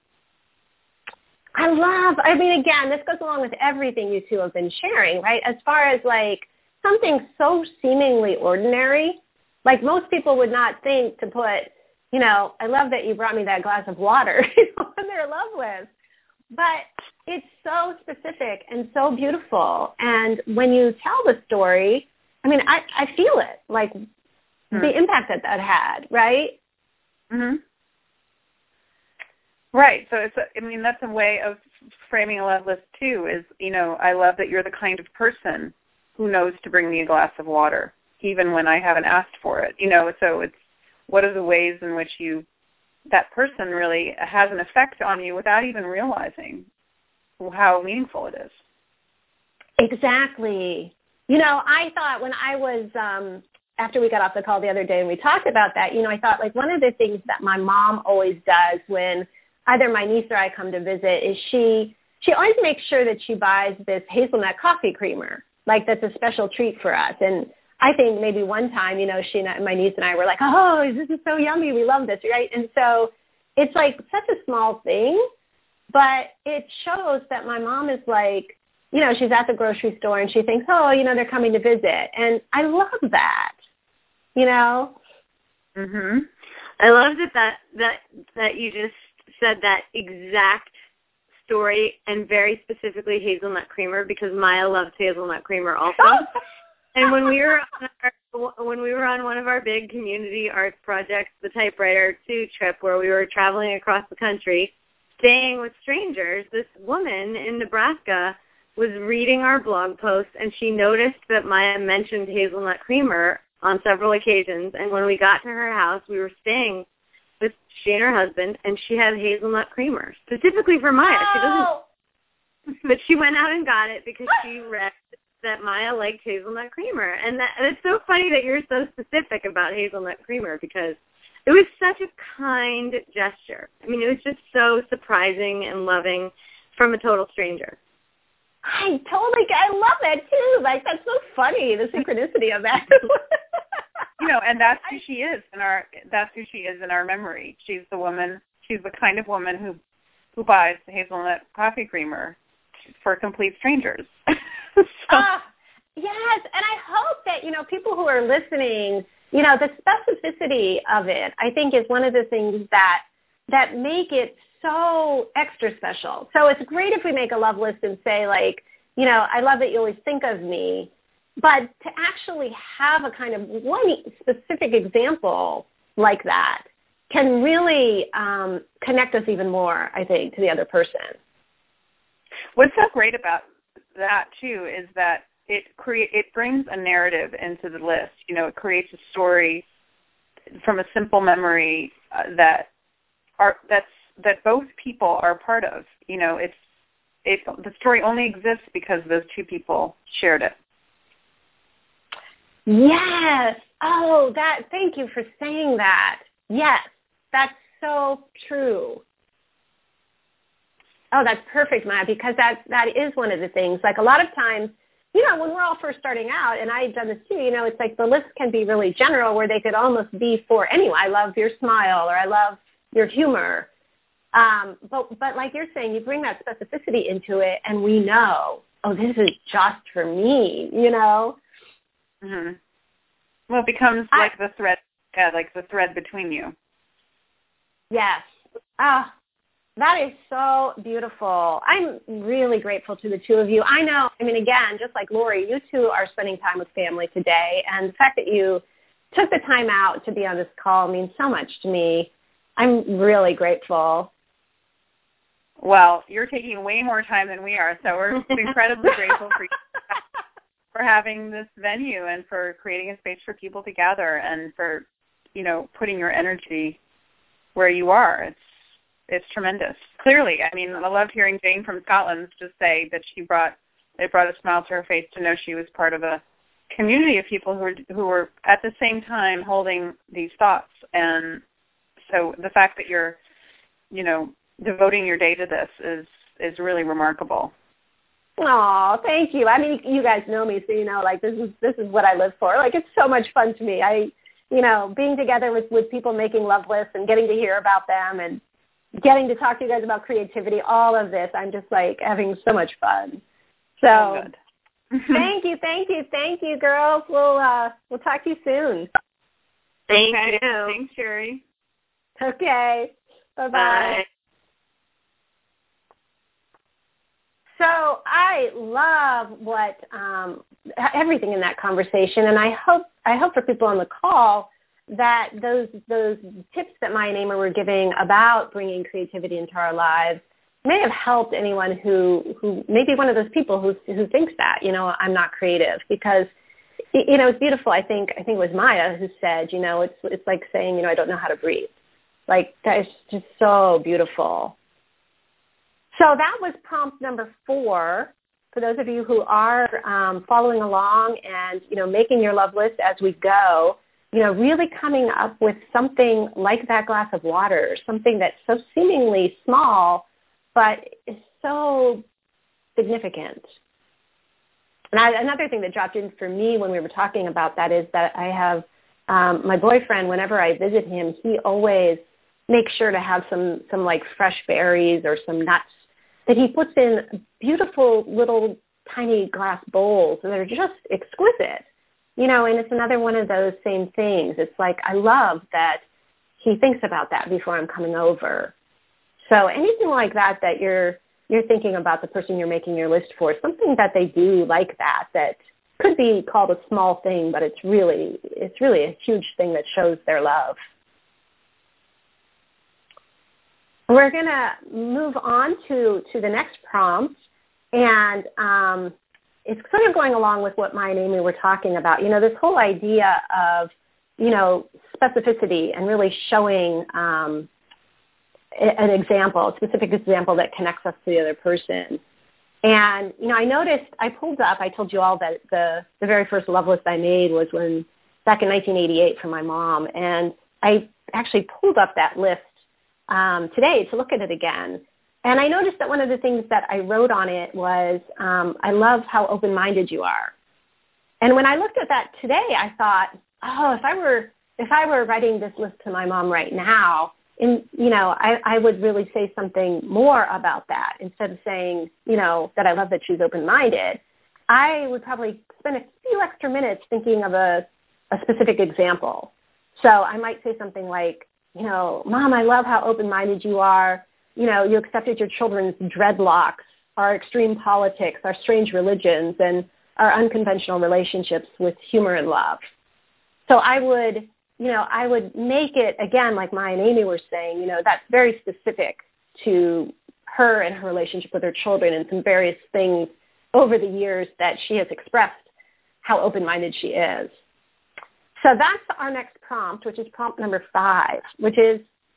Again, this goes along with everything you two have been sharing, right? As far as like something so seemingly ordinary, like most people would not think to put, I love that you brought me that glass of water when they're in love with. But it's so specific and so beautiful. And when you tell the story, I feel it, like the impact that had, right? Mm-hmm. Right. So that's a way of framing a love list too, is, I love that you're the kind of person who knows to bring me a glass of water, even when I haven't asked for it. So it's what are the ways in which that person really has an effect on you without even realizing how meaningful it is. Exactly. I thought when I was, after we got off the call the other day and we talked about that, I thought like one of the things that my mom always does when either my niece or I come to visit is she always makes sure that she buys this hazelnut coffee creamer, like that's a special treat for us. And I think maybe one time, my niece and I were like, oh, this is so yummy. We love this, right? And so it's like such a small thing, but it shows that my mom is like, she's at the grocery store and she thinks, oh, they're coming to visit. And I love that, Mhm. I loved it that you just said that exact story, and very specifically hazelnut creamer, because Maya loves hazelnut creamer also. And when we were on one of our big community arts projects, the Typewriter 2 trip, where we were traveling across the country, staying with strangers, this woman in Nebraska was reading our blog posts, and she noticed that Maya mentioned hazelnut creamer on several occasions. And when we got to her house, we were staying with she and her husband, and she had hazelnut creamer specifically for Maya. Oh. She doesn't, but she went out and got it because she read that Maya liked hazelnut creamer. And it's so funny that you're so specific about hazelnut creamer, because it was such a kind gesture. I mean, it was just so surprising and loving from a total stranger. I love that too. Like, that's so funny, the synchronicity of that. And that's who she is in our memory. She's the kind of woman who buys hazelnut coffee creamer for complete strangers. Yes, and I hope that, people who are listening, the specificity of it, I think, is one of the things that make it so extra special. So it's great if we make a love list and say, like, I love that you always think of me, but to actually have a kind of one specific example like that can really connect us even more, I think, to the other person. What's so great about that, too, is that it brings a narrative into the list. It creates a story from a simple memory that both people are part of. The story only exists because those two people shared it. Yes. Oh, thank you for saying that. Yes, that's so true. Oh, that's perfect, Maya, because that is one of the things. Like, a lot of times, when we're all first starting out, and I've done this too, it's like the list can be really general, where they could almost be for anyone. I love your smile, or I love your humor. But like you're saying, you bring that specificity into it, and we know, oh, this is just for me, Mm-hmm. Well, it becomes like the thread between you. Yes. That is so beautiful. I'm really grateful to the two of you. I know, again, just like Lori, you two are spending time with family today, and the fact that you took the time out to be on this call means so much to me. I'm really grateful. Well, you're taking way more time than we are, so we're incredibly grateful for you for having this venue and for creating a space for people to gather and for, putting your energy where you are. It's tremendous. Clearly, I loved hearing Jane from Scotland just say that it brought a smile to her face to know she was part of a community of people who were at the same time holding these thoughts. And so the fact that you're, devoting your day to this is really remarkable. Oh, thank you. You guys know me, so like this is what I live for. Like, it's so much fun to me. Being together with people making love lists and getting to hear about them and getting to talk to you guys about creativity, all of this, I'm just like having so much fun. So good. Thank you, girls. We'll talk to you soon. Thank you. Thanks, Sherry. Okay. Bye-bye. Bye. So I love what everything in that conversation, and I hope for people on the call that those tips that Maya and Amor were giving about bringing creativity into our lives may have helped anyone who may be one of those people who thinks that, I'm not creative, because, it's beautiful. I think it was Maya who said, it's like saying, I don't know how to breathe. Like, that is just so beautiful. So that was prompt number 4. For those of you who are following along and, making your love list as we go, really coming up with something like that glass of water, something that's so seemingly small, but is so significant. And another thing that dropped in for me when we were talking about that is that I have my boyfriend, whenever I visit him, he always makes sure to have some like fresh berries or some nuts that he puts in beautiful little tiny glass bowls, and they're just exquisite. And it's another one of those same things. It's like, I love that he thinks about that before I'm coming over. So anything like that you're thinking about the person you're making your list for, something that they do like that could be called a small thing, but it's really a huge thing that shows their love. We're going to move on to the next prompt, and it's sort of going along with what Maya and Amy were talking about. This whole idea of, specificity and really showing an example, a specific example that connects us to the other person. And, I noticed, I told you all that the very first love list I made was back in 1988 for my mom. And I actually pulled up that list today to look at it again. And I noticed that one of the things that I wrote on it was, I love how open-minded you are. And when I looked at that today, I thought, oh, if I were writing this list to my mom right now, I would really say something more about that instead of saying, that I love that she's open-minded. I would probably spend a few extra minutes thinking of a specific example. So I might say something like, Mom, I love how open-minded you are. You accepted your children's dreadlocks, our extreme politics, our strange religions, and our unconventional relationships with humor and love. So I would make it, again, like Maya and Amy were saying, that's very specific to her and her relationship with her children and some various things over the years that she has expressed how open-minded she is. So that's our next prompt, which is prompt number 5, which is,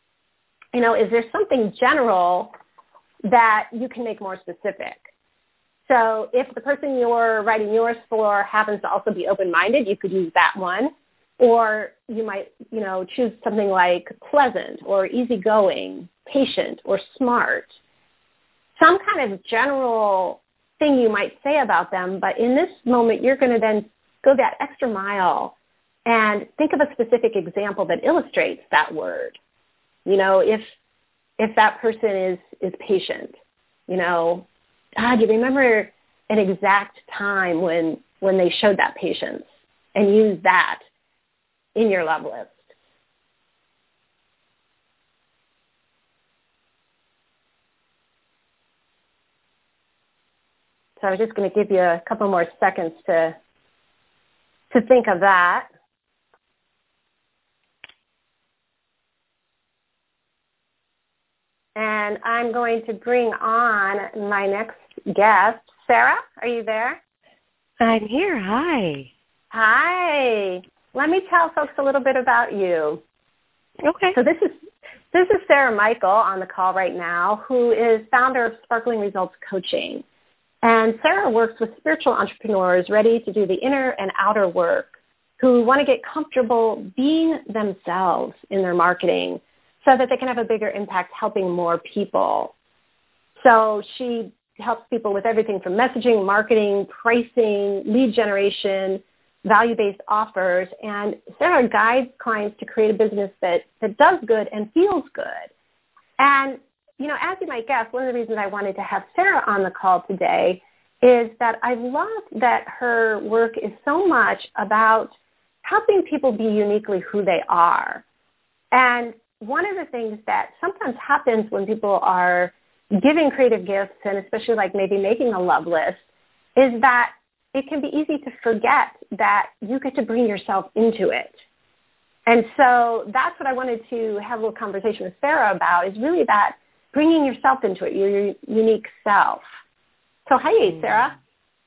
is there something general that you can make more specific? So if the person you're writing yours for happens to also be open-minded, you could use that one. Or you might, choose something like pleasant or easygoing, patient or smart. Some kind of general thing you might say about them, but in this moment, you're going to then go that extra mile and think of a specific example that illustrates that word. If that person is patient, do you remember an exact time when they showed that patience, and use that in your love list? So I was just going to give you a couple more seconds to think of that. And I'm going to bring on my next guest. Sarah, are you there? I'm here. Hi. Hi. Let me tell folks a little bit about you. Okay. So this is Sarah Michael on the call right now, who is founder of Sparkling Results Coaching. And Sarah works with spiritual entrepreneurs ready to do the inner and outer work, who want to get comfortable being themselves in their marketing so that they can have a bigger impact helping more people. So she helps people with everything from messaging, marketing, pricing, lead generation, value-based offers, and Sarah guides clients to create a business that does good and feels good. And, as you might guess, one of the reasons I wanted to have Sarah on the call today is that I love that her work is so much about helping people be uniquely who they are. And one of the things that sometimes happens when people are giving creative gifts, and especially like maybe making a love list, is that it can be easy to forget that you get to bring yourself into it. And so that's what I wanted to have a little conversation with Sarah about, is really that bringing yourself into it, your unique self. So, hey, Sarah.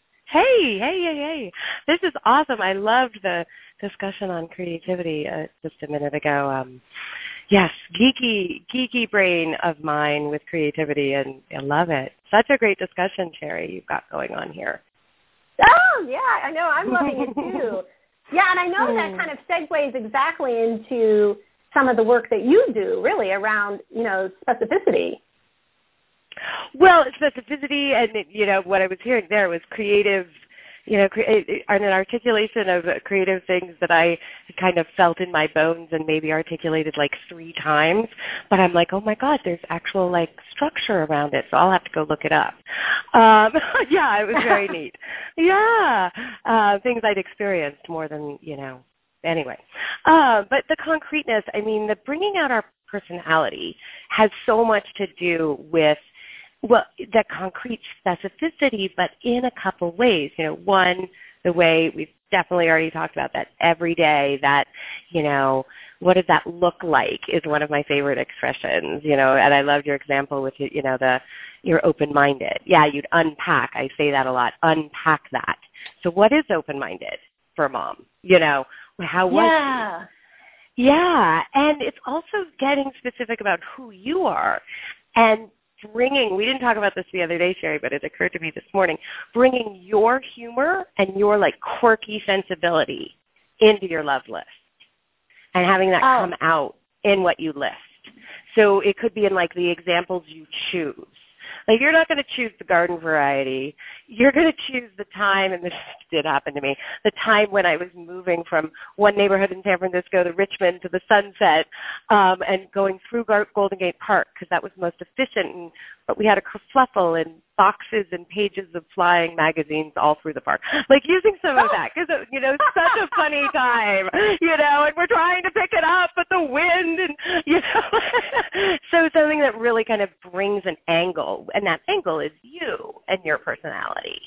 Hey. This is awesome. I loved the discussion on creativity just a minute ago. Yes, geeky brain of mine with creativity, and I love it. Such a great discussion, Cherry, you've got going on here. Oh, yeah, I know. I'm loving it, too. Yeah, and I know that kind of segues exactly into some of the work that you do, really, around, specificity. Well, specificity and, what I was hearing there was creative, an articulation of creative things that I kind of felt in my bones and maybe articulated like 3 times. But I'm like, oh, my God, there's actual, structure around it, so I'll have to go look it up. Yeah, it was very neat. Yeah, things I'd experienced more than, anyway. But the concreteness, the bringing out our personality has so much to do with the concrete specificity, but in a couple ways. One, the way we've definitely already talked about that every day, that, what does that look like is one of my favorite expressions, and I loved your example with, you're open-minded. Yeah, you'd unpack. I say that a lot, unpack that. So what is open-minded for Mom? How was she? Yeah, and it's also getting specific about who you are and bringing, we didn't talk about this the other day, Sherry, but it occurred to me this morning, bringing your humor and your quirky sensibility into your love list and having that come out in what you list. So it could be in the examples you choose. You're not going to choose the garden variety. You're going to choose the time, and this did happen to me, the time when I was moving from one neighborhood in San Francisco to Richmond to the Sunset and going through Golden Gate Park because that was most efficient. But we had a kerfluffle and boxes and pages of flying magazines all through the park. Using some of that because, it's such a funny time, and we're trying to pick it up, but the wind and, So something that really kind of brings an angle, and that angle is you and your personality.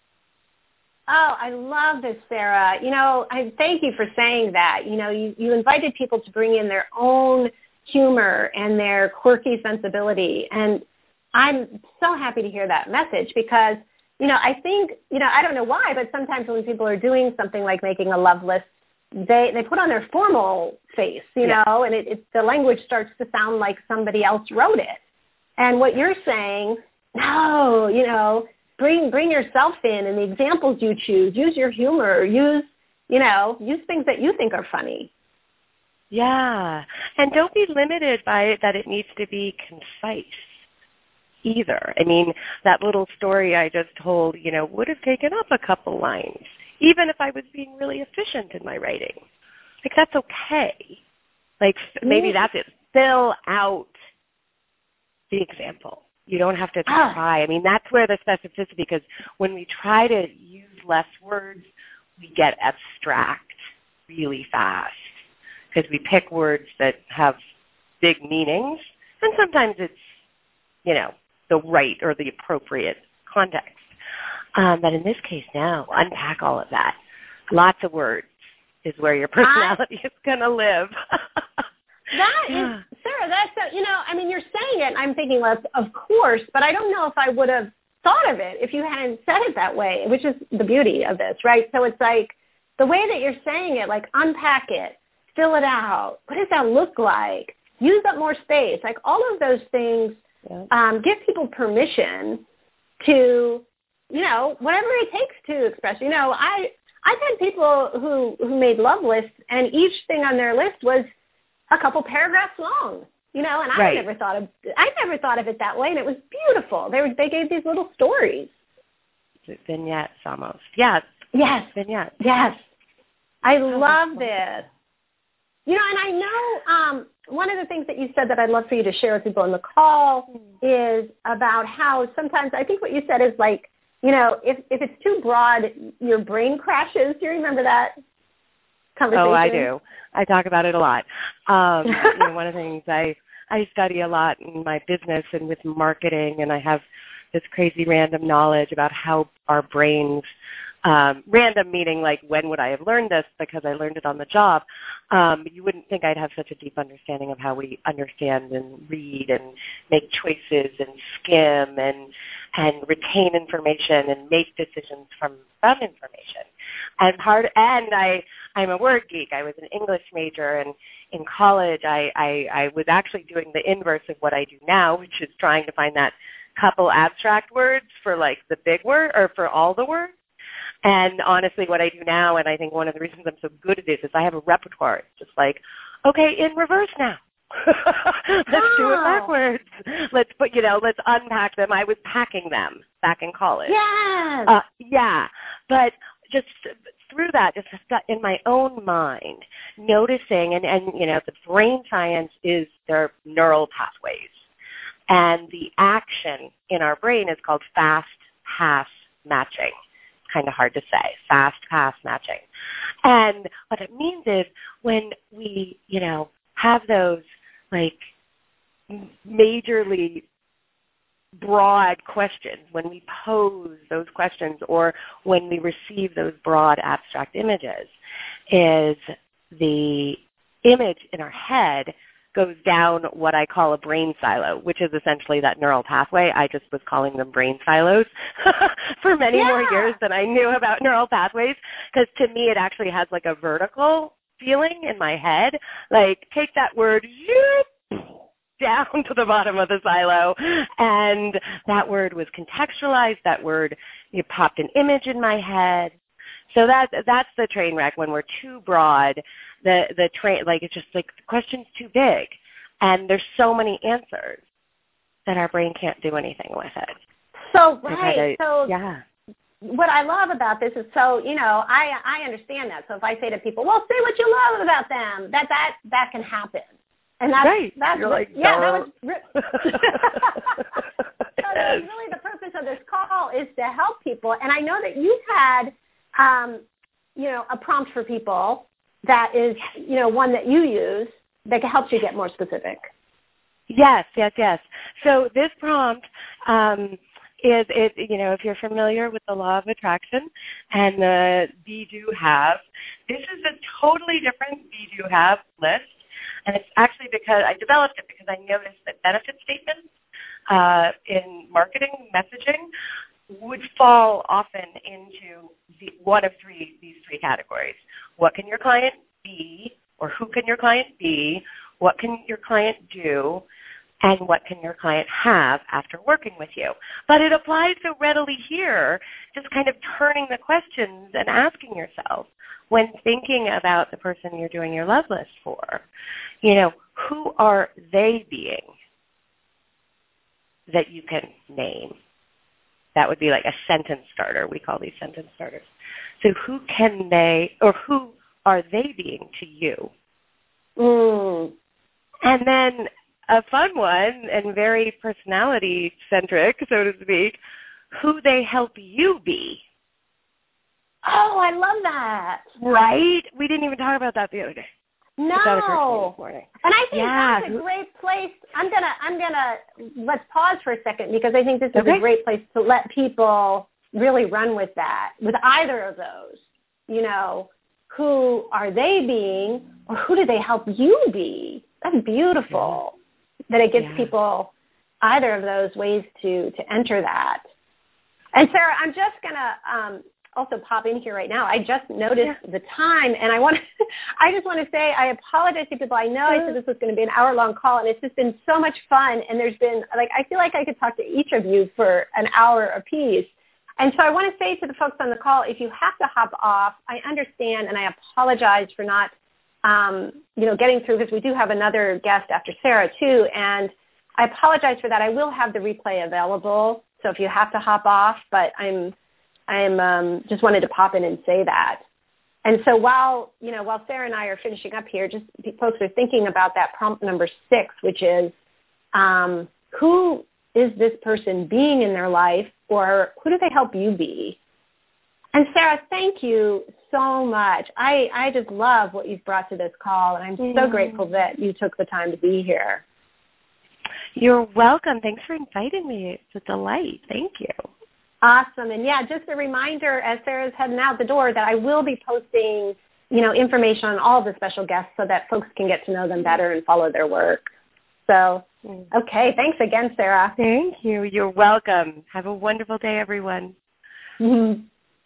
Oh, I love this, Sarah. I thank you for saying that. You invited people to bring in their own humor and their quirky sensibility. And I'm so happy to hear that message because, I think, I don't know why, but sometimes when people are doing something like making a love list, they put on their formal face, know, and the language starts to sound like somebody else wrote it. And what you're saying, no, bring yourself in and the examples you choose. Use your humor. Use things that you think are funny. Yeah. And don't be limited by it that it needs to be concise either. I mean, that little story I just told, would have taken up a couple lines, even if I was being really efficient in my writing. That's okay. Maybe that's it. Fill out the example. You don't have to try. I mean, that's where the specificity, because when we try to use less words, we get abstract really fast because we pick words that have big meanings, and sometimes it's, the right or the appropriate context. But in this case now, unpack all of that. Lots of words is where your personality is going to live. That is, Sarah, that's, you're saying it, and I'm thinking, well, of course, but I don't know if I would have thought of it if you hadn't said it that way, which is the beauty of this, right? So it's the way that you're saying it, unpack it, fill it out. What does that look like? Use up more space. All of those things give people permission to, whatever it takes to express. I've had people who made love lists, and each thing on their list was a couple paragraphs long, and I never thought of it that way, and it was beautiful. They gave these little stories. Vignettes almost. Yes. Yes. Vignettes. Yes. I love this. And I know one of the things that you said that I'd love for you to share with people on the call is about how sometimes I think what you said is if it's too broad, your brain crashes. Do you remember that conversation? Oh, I do. I talk about it a lot. One of the things I study a lot in my business and with marketing, and I have this crazy random knowledge about how our brains, random meaning when would I have learned this because I learned it on the job. You wouldn't think I'd have such a deep understanding of how we understand and read and make choices and skim and retain information and make decisions from information. I'm a word geek. I was an English major, and in college I was actually doing the inverse of what I do now, which is trying to find that couple abstract words for the big word or for all the words. And honestly, what I do now, and I think one of the reasons I'm so good at this, is I have a repertoire. It's just okay, in reverse now. Let's do it backwards. Let's unpack them. I was packing them back in college. Yes. Yeah. But just through that, just in my own mind, noticing, and the brain science is their neural pathways. And the action in our brain is called fast-pass matching. Kind of hard to say, fast-pass matching. And what it means is when we, have those majorly broad questions, when we pose those questions, or when we receive those broad abstract images, is the image in our head goes down what I call a brain silo, which is essentially that neural pathway. I just was calling them brain silos for many more years than I knew about neural pathways, because to me it actually has like a vertical feeling in my head. Like, take that word, down to the bottom of the silo, and that word was contextualized. That word, you popped an image in my head. So that's the train wreck, when we're too broad. The train, like, it's just like the question's too big, and there's so many answers that our brain can't do anything with it. So right, so yeah. What I love about this is, so, you know, I understand that. So if I say to people, well, say what you love about them, that can happen. And that's, right. That's You're like, yeah, that was so that's really the purpose of this call, is to help people. And I know that you've had, you know, a prompt for people that is, you know, one that you use that helps you get more specific. Yes. So this prompt is, you know, if you're familiar with the law of attraction and the Be Do Have, this is a totally different Be Do Have list. And it's actually because I developed it because I noticed that benefit statements in marketing messaging would fall often into one of these three categories. What can your client be, or who can your client be? What can your client do? And what can your client have after working with you? But it applies so readily here, just kind of turning the questions and asking yourself, when thinking about the person you're doing your love list for, you know, who are they being that you can name? That would be like a sentence starter. We call these sentence starters. So who can they, or who are they being to you? And then a fun one, and very personality-centric, so to speak, who they help you be. Oh, I love that. Right? We didn't even talk about that the other day. No. And I think that's a great place. I'm gonna let's pause for a second, because I think this is a great place to let people really run with that, with either of those. You know, who are they being, or who do they help you be? That's beautiful. That it gives people either of those ways to enter that. And Sarah, I'm just gonna also pop in here right now. I just noticed the time, and I just want to say I apologize to people. I know I said this was going to be an hour-long call, and it's just been so much fun, and there's been, like, I feel like I could talk to each of you for an hour apiece. And so I want to say to the folks on the call, if you have to hop off, I understand, and I apologize for not, you know, getting through, because we do have another guest after Sarah, too, and I apologize for that. I will have the replay available, so if you have to hop off, but I'm just wanted to pop in and say that. And so while Sarah and I are finishing up here, just folks are thinking about that prompt number 6, which is who is this person being in their life, or who do they help you be? And Sarah, thank you so much. I just love what you've brought to this call, and I'm so grateful that you took the time to be here. You're welcome. Thanks for inviting me. It's a delight. Thank you. Awesome. And yeah, just a reminder as Sarah's heading out the door that I will be posting, you know, information on all the special guests so that folks can get to know them better and follow their work. So, okay. Thanks again, Sarah. Thank you. You're welcome. Have a wonderful day, everyone. Mm-hmm.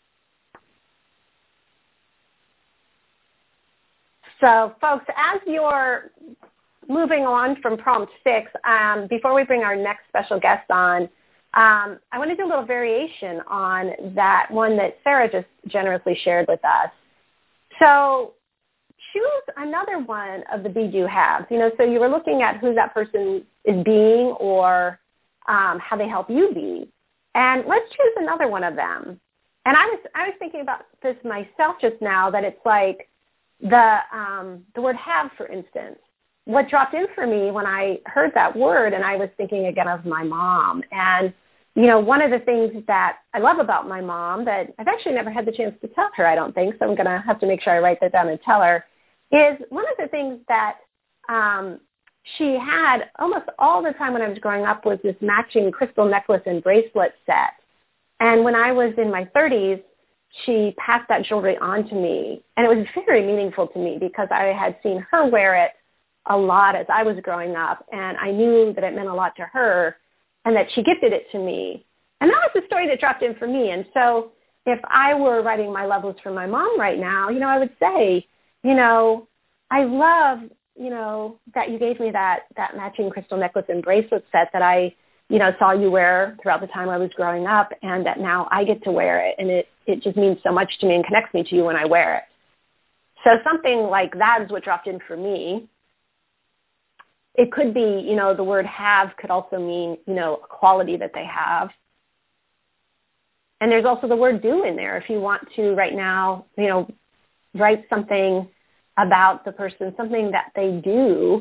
So, folks, as you're moving on from prompt 6, before we bring our next special guest on, I want to do a little variation on that one that Sarah just generously shared with us. So choose another one of the Be Do Haves. You know, so you were looking at who that person is being, or how they help you be. And let's choose another one of them. And I was thinking about this myself just now, that it's like the word have, for instance. What dropped in for me when I heard that word, and I was thinking again of my mom. And, you know, one of the things that I love about my mom that I've actually never had the chance to tell her, I don't think, so I'm going to have to make sure I write that down and tell her, is one of the things that she had almost all the time when I was growing up was this matching crystal necklace and bracelet set. And when I was in my 30s, she passed that jewelry on to me. And it was very meaningful to me because I had seen her wear it a lot as I was growing up. And I knew that it meant a lot to her and that she gifted it to me. And that was the story that dropped in for me. And so if I were writing my love list for my mom right now, I would say, I love, that you gave me that matching crystal necklace and bracelet set that I, saw you wear throughout the time I was growing up, and that now I get to wear it. And it just means so much to me and connects me to you when I wear it. So something like that is what dropped in for me. It could be, the word have could also mean, a quality that they have. And there's also the word do in there. If you want to right now, write something about the person, something that they do.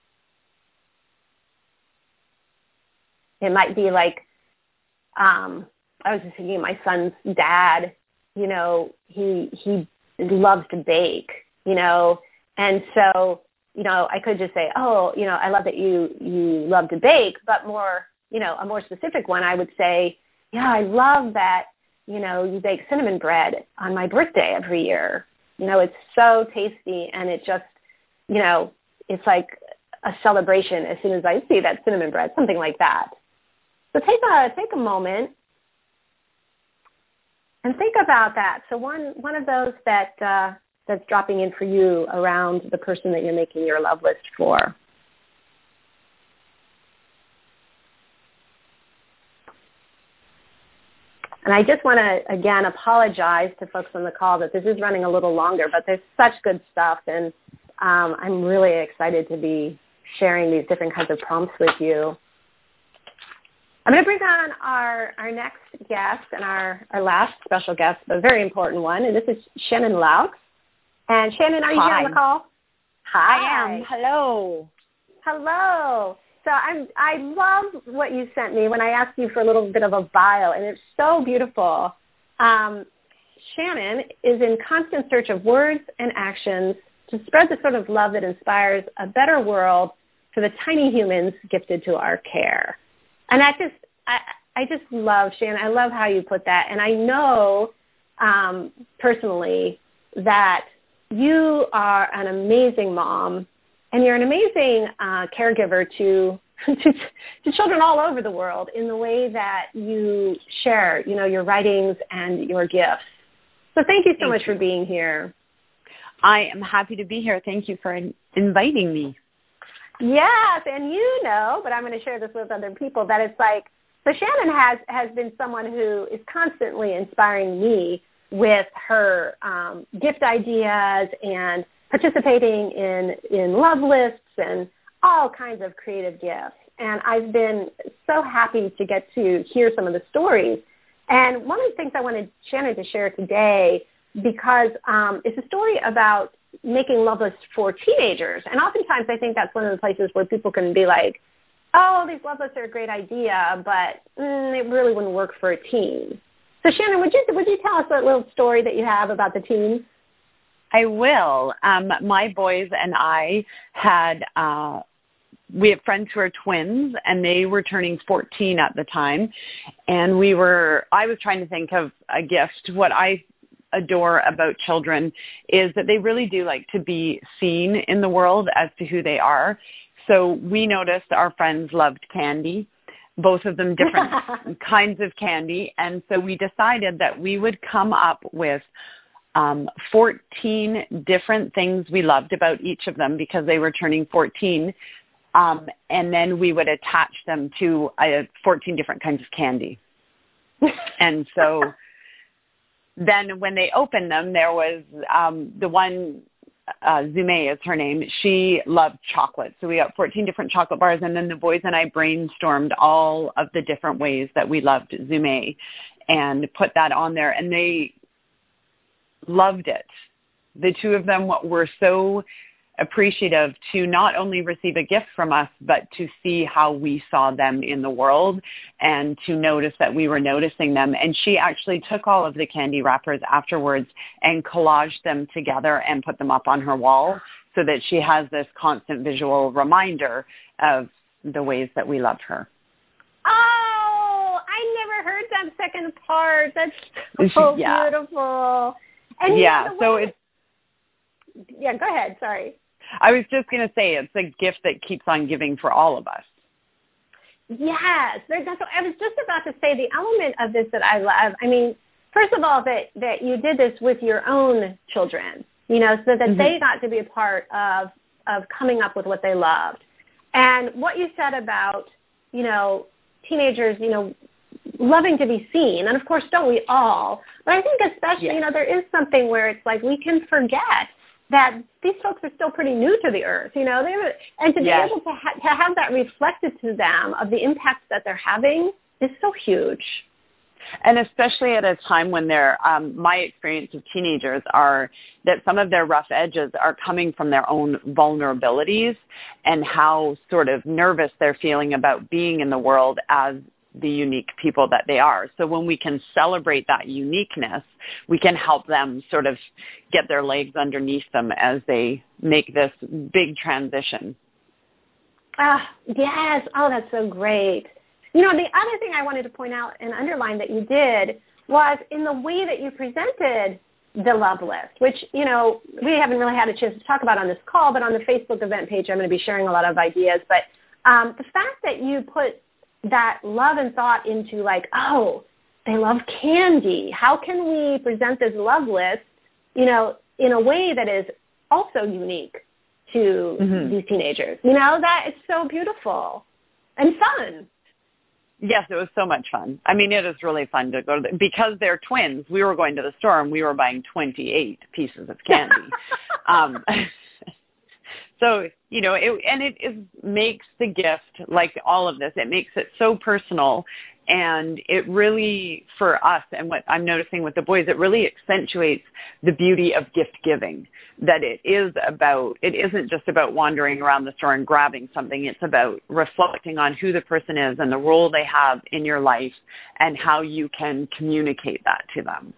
It might be like, I was just thinking my son's dad, he loves to bake, and so, I could just say, oh, I love that you love to bake, but more, a more specific one, I would say, yeah, I love that, you bake cinnamon bread on my birthday every year. It's so tasty, and it just, it's like a celebration as soon as I see that cinnamon bread, something like that. So take a moment and think about that. So one of those that's dropping in for you around the person that you're making your love list for. And I just want to, again, apologize to folks on the call that this is running a little longer, but there's such good stuff, and I'm really excited to be sharing these different kinds of prompts with you. I'm going to bring on our next guest and our last special guest, but a very important one, and this is Shannon Laux. And Shannon, are you here on the call? Hi. I am. Hello. Hello. So I love what you sent me when I asked you for a little bit of a bio, and it's so beautiful. Shannon is in constant search of words and actions to spread the sort of love that inspires a better world for the tiny humans gifted to our care. And I just love, Shannon, I love how you put that. And I know personally that you are an amazing mom, and you're an amazing caregiver to children all over the world in the way that you share, your writings and your gifts. So thank you so much for being here. I am happy to be here. Thank you for inviting me. Yes, and but I'm going to share this with other people, that it's like, so Shannon has been someone who is constantly inspiring me with her gift ideas and participating in love lists and all kinds of creative gifts. And I've been so happy to get to hear some of the stories. And one of the things I wanted Shannon to share today, because it's a story about making love lists for teenagers. And oftentimes I think that's one of the places where people can be like, oh, these love lists are a great idea, but it really wouldn't work for a teen. So Shannon, would you tell us a little story that you have about the teens? I will. My boys and I had, we have friends who are twins, and they were turning 14 at the time. And I was trying to think of a gift. What I adore about children is that they really do like to be seen in the world as to who they are. So we noticed our friends loved candy, both of them different kinds of candy. And so we decided that we would come up with 14 different things we loved about each of them because they were turning 14. And then we would attach them to 14 different kinds of candy. And so then when they opened them, there was the one, Zume is her name. She loved chocolate. So we got 14 different chocolate bars, and then the boys and I brainstormed all of the different ways that we loved Zume and put that on there, and they loved it. The two of them were so appreciative to not only receive a gift from us, but to see how we saw them in the world and to notice that we were noticing them. And she actually took all of the candy wrappers afterwards and collaged them together and put them up on her wall so that she has this constant visual reminder of the ways that we love her. Oh, I never heard that second part. That's so beautiful. And so it's... Yeah, go ahead. Sorry. I was just going to say it's a gift that keeps on giving for all of us. Yes. That's what I was just about to say. The element of this that I love, I mean, first of all, that you did this with your own children, you know, so that they got to be a part of coming up with what they loved. And what you said about, you know, teenagers, you know, loving to be seen. And, of course, don't we all? But I think especially, you know, there is something where it's like we can forget that these folks are still pretty new to the earth, you know, and to be able to have that reflected to them of the impact that they're having is so huge. And especially at a time when my experience of teenagers are that some of their rough edges are coming from their own vulnerabilities and how sort of nervous they're feeling about being in the world as the unique people that they are. So when we can celebrate that uniqueness, we can help them sort of get their legs underneath them as they make this big transition. Yes. Oh, that's so great. You know, the other thing I wanted to point out and underline that you did was in the way that you presented the love list, which, you know, we haven't really had a chance to talk about on this call, but on the Facebook event page, I'm going to be sharing a lot of ideas. But the fact that you put that love and thought into like, oh, they love candy. How can we present this love list, you know, in a way that is also unique to these teenagers? You know, that is so beautiful and fun. Yes, it was so much fun. I mean, it is really fun to go to because they're twins. We were going to the store and we were buying 28 pieces of candy. So, you know, it makes the gift, like all of this, it makes it so personal. And it really, for us, and what I'm noticing with the boys, it really accentuates the beauty of gift giving, that it isn't just about wandering around the store and grabbing something. It's about reflecting on who the person is and the role they have in your life and how you can communicate that to them.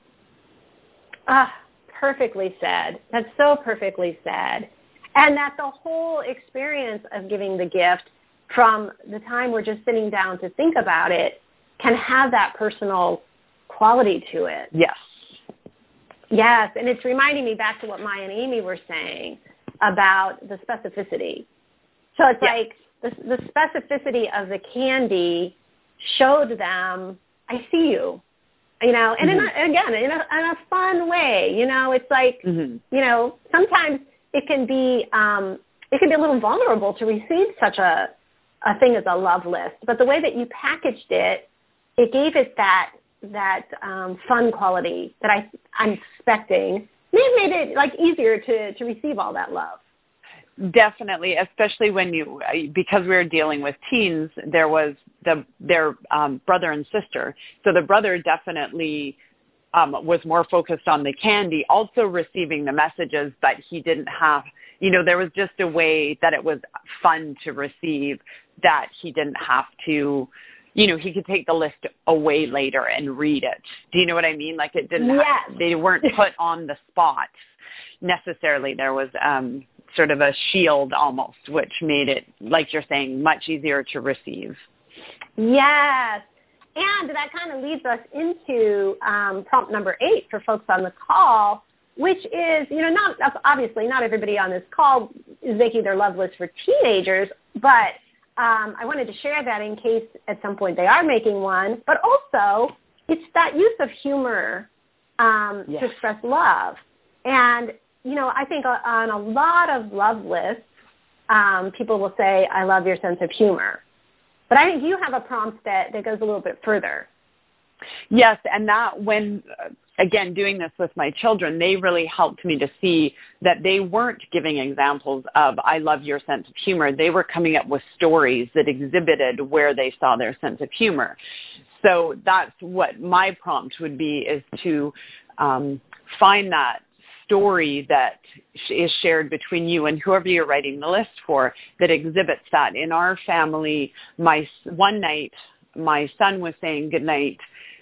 Perfectly said. That's so perfectly said. And that the whole experience of giving the gift from the time we're just sitting down to think about it can have that personal quality to it. Yes. Yes, and it's reminding me back to what Maya and Amy were saying about the specificity. So it's like the specificity of the candy showed them, I see you, you know, and in a fun way, you know, it's like, you know, sometimes it can be a little vulnerable to receive such a thing as a love list. But the way that you packaged it, it gave it that fun quality that I'm expecting. May have made it like easier to receive all that love. Definitely, especially when because we were dealing with teens, there was their brother and sister. So the brother definitely was more focused on the candy, also receiving the messages, but he didn't have, you know, there was just a way that it was fun to receive that he didn't have to, you know, he could take the list away later and read it. Do you know what I mean? Like it didn't, they weren't put on the spot necessarily. There was sort of a shield almost, which made it, like you're saying, much easier to receive. Yes. And that kind of leads us into prompt number 8 for folks on the call, which is, you know, obviously not everybody on this call is making their love list for teenagers, but I wanted to share that in case at some point they are making one. But also, it's that use of humor to express love. And, you know, I think on a lot of love lists, people will say, I love your sense of humor. But I think you have a prompt that goes a little bit further. Yes, and that when, again, doing this with my children, they really helped me to see that they weren't giving examples of, I love your sense of humor. They were coming up with stories that exhibited where they saw their sense of humor. So that's what my prompt would be, is to find that story that is shared between you and whoever you're writing the list for that exhibits that. In our family, one night, my son was saying goodnight,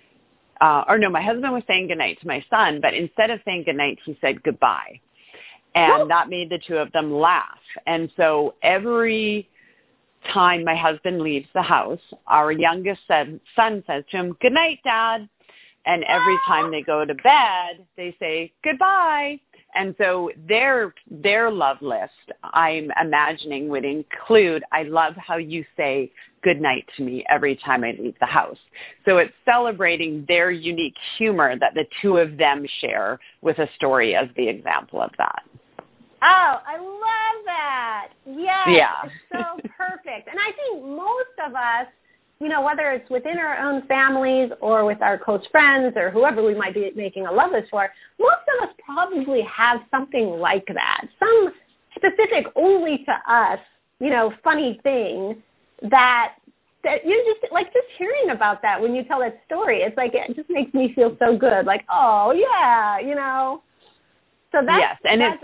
my husband was saying goodnight to my son, but instead of saying goodnight, he said goodbye. And that made the two of them laugh. And so every time my husband leaves the house, our youngest son says to him, "Good night, Dad." And every time they go to bed, they say goodbye. And so their love list, I'm imagining, would include, "I love how you say good night to me every time I leave the house." So it's celebrating their unique humor that the two of them share with a story as the example of that. Oh, I love that. Yes. Yeah. It's so perfect. And I think most of us, whether it's within our own families or with our close friends or whoever we might be making a love list for, most of us probably have something like that, some specific only to us, funny thing that you just hearing about that when you tell that story. It's like, it just makes me feel so good. Like, oh, yeah, So that's, yes, and that's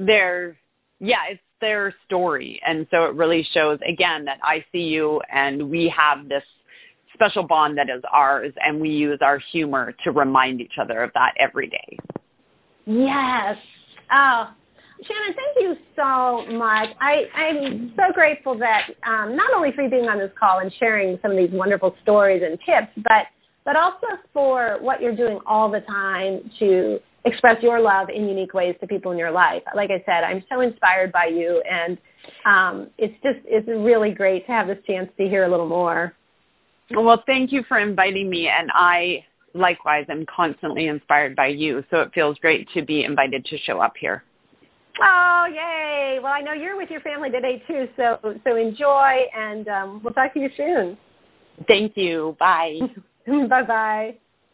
it's their story. And so it really shows, again, that I see you and we have this special bond that is ours, and we use our humor to remind each other of that every day. Yes. Oh, Shannon, thank you so much. I'm so grateful that not only for you being on this call and sharing some of these wonderful stories and tips, but also for what you're doing all the time to express your love in unique ways to people in your life. Like I said, I'm so inspired by you, and it's really great to have this chance to hear a little more. Well, thank you for inviting me, and I likewise am constantly inspired by you, so it feels great to be invited to show up here. Oh, yay. Well, I know you're with your family today, too, so enjoy, and we'll talk to you soon. Thank you. Bye. Bye-bye.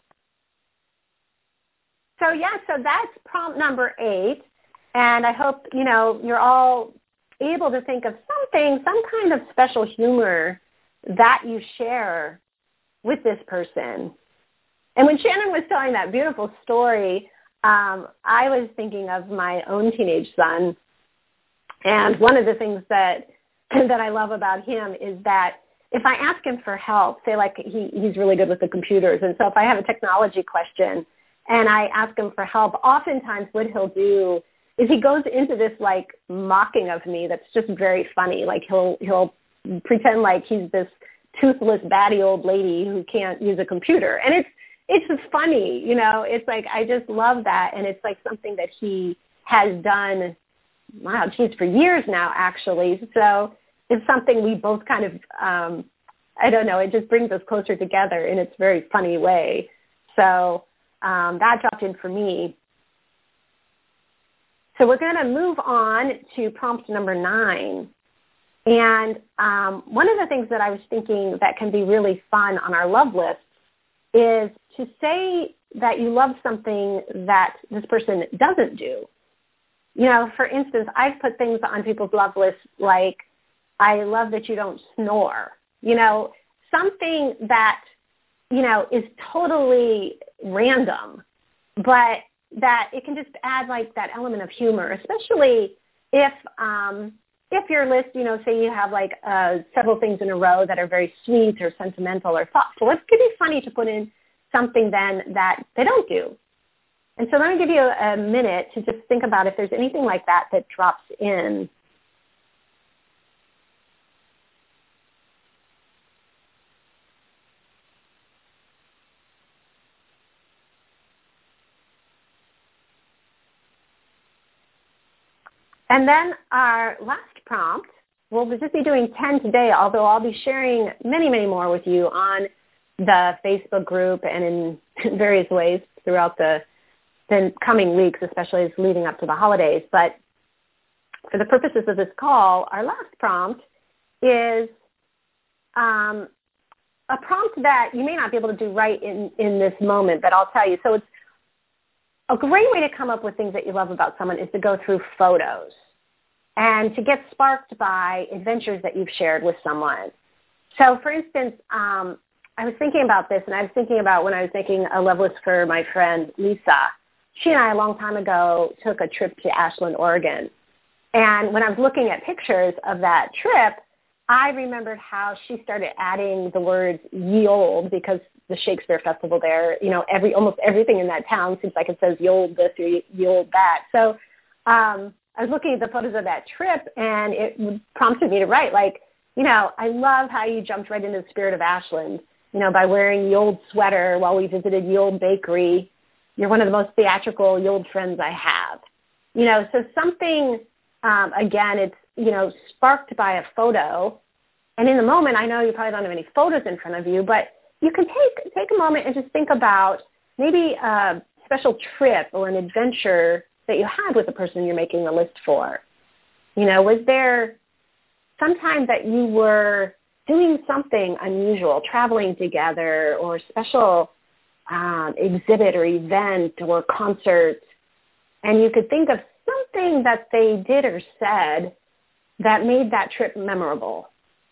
So that's prompt number 8, and I hope, you're all able to think of some kind of special humor that you share with this person. And when Shannon was telling that beautiful story, I was thinking of my own teenage son, and one of the things that I love about him is that if I ask him for help, say like he's really good with the computers, and so if I have a technology question and I ask him for help, oftentimes what he'll do is he goes into this like mocking of me that's just very funny. Like he'll pretend like he's this toothless, batty old lady who can't use a computer. And it's just funny, It's like, I just love that. And it's like something that he has done, for years now, actually. So it's something we both kind of, I don't know, it just brings us closer together in its very funny way. So that dropped in for me. So we're going to move on to prompt number 9. And one of the things that I was thinking that can be really fun on our love list is to say that you love something that this person doesn't do. For instance, I've put things on people's love lists like, I love that you don't snore. Something that, is totally random, but that it can just add like that element of humor, especially if your list, say you have like several things in a row that are very sweet or sentimental or thoughtful, it could be funny to put in something then that they don't do. And so let me give you a minute to just think about if there's anything like that drops in. And then our last prompt, we'll just be doing 10 today, although I'll be sharing many, many more with you on the Facebook group and in various ways throughout the coming weeks, especially as leading up to the holidays. But for the purposes of this call, our last prompt is a prompt that you may not be able to do right in this moment, but I'll tell you. So it's a great way to come up with things that you love about someone is to go through photos and to get sparked by adventures that you've shared with someone. So, for instance, I was thinking about this, and I was thinking about when I was making a love list for my friend Lisa. she and I a long time ago took a trip to Ashland, Oregon. And when I was looking at pictures of that trip, I remembered how she started adding the words ye olde, because the Shakespeare Festival there, almost everything in that town seems like it says ye olde this or ye olde that. So I was looking at the photos of that trip, and it prompted me to write, I love how you jumped right into the spirit of Ashland, by wearing ye olde sweater while we visited ye olde bakery. You're one of the most theatrical ye olde friends I have. So something, again, it's, sparked by a photo. And in the moment, I know you probably don't have any photos in front of you, but you can take a moment and just think about maybe a special trip or an adventure that you had with the person you're making the list for. Was there some time that you were doing something unusual, traveling together, or special exhibit or event or concert, and you could think of something that they did or said that made that trip memorable?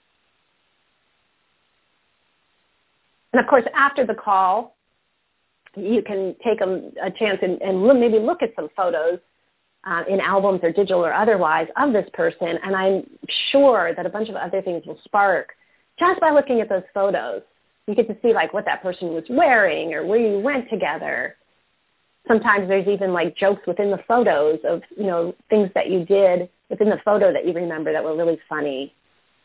And of course, after the call, you can take a chance and maybe look at some photos in albums or digital or otherwise of this person, and I'm sure that a bunch of other things will spark just by looking at those photos. You get to see what that person was wearing or where you went together. Sometimes there's even jokes within the photos of, things that you did within the photo that you remember that were really funny.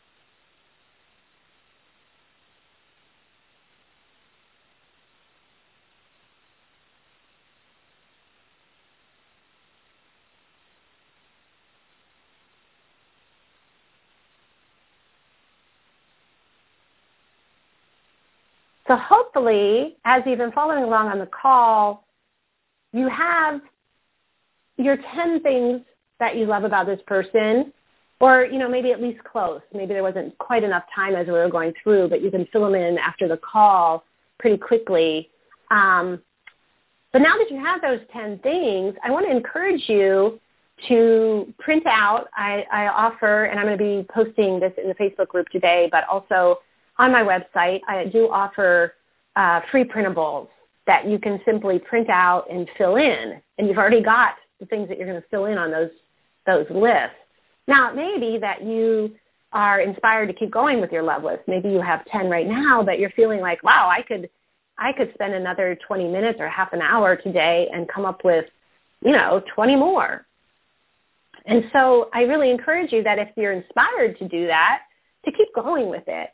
So hopefully, as you've been following along on the call, you have your 10 things that you love about this person, or, maybe at least close. Maybe there wasn't quite enough time as we were going through, but you can fill them in after the call pretty quickly. But now that you have those 10 things, I want to encourage you to print out. I offer, and I'm going to be posting this in the Facebook group today, but also on my website, I do offer free printables that you can simply print out and fill in. And you've already got the things that you're going to fill in on those lists. Now, it may be that you are inspired to keep going with your love list. Maybe you have 10 right now, but you're feeling like, wow, I could spend another 20 minutes or half an hour today and come up with, 20 more. And so I really encourage you that if you're inspired to do that, to keep going with it.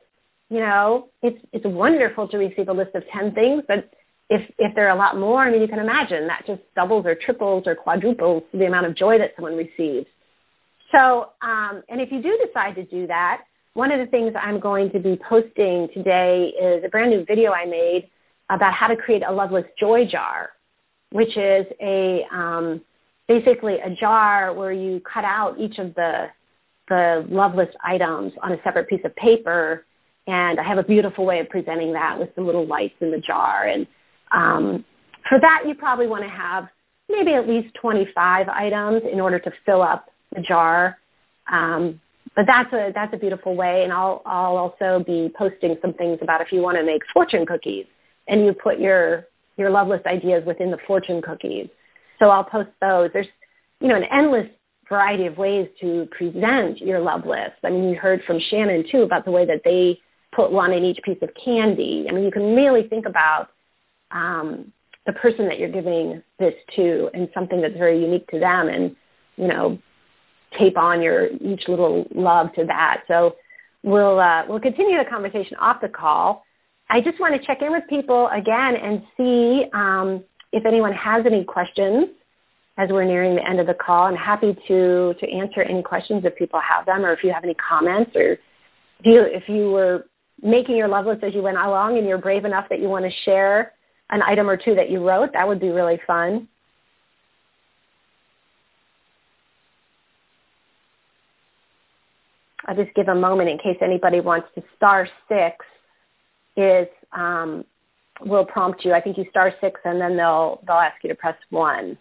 It's wonderful to receive a list of 10 things, but if there are a lot more, you can imagine that just doubles or triples or quadruples the amount of joy that someone receives. So, and if you do decide to do that, one of the things I'm going to be posting today is a brand new video I made about how to create a Loveless Joy Jar, which is basically a jar where you cut out each of the Loveless items on a separate piece of paper. And I have a beautiful way of presenting that with some little lights in the jar. And for that, you probably want to have maybe at least 25 items in order to fill up the jar. But that's a beautiful way. And I'll also be posting some things about if you want to make fortune cookies and you put your Loveless ideas within the fortune cookies. So I'll post those. There's, an endless variety of ways to present your love list. You heard from Shannon, too, about the way that they put one in each piece of candy. You can really think about the person that you're giving this to and something that's very unique to them and, tape on each little love to that. So we'll continue the conversation off the call. I just want to check in with people again and see if anyone has any questions as we're nearing the end of the call. I'm happy to answer any questions if people have them, or if you have any comments, or if you were making your love list as you went along and you're brave enough that you want to share an item or two that you wrote, that would be really fun. I'll just give a moment in case anybody wants to. *6 will prompt you. I think you *6 and then they'll ask you to press 1.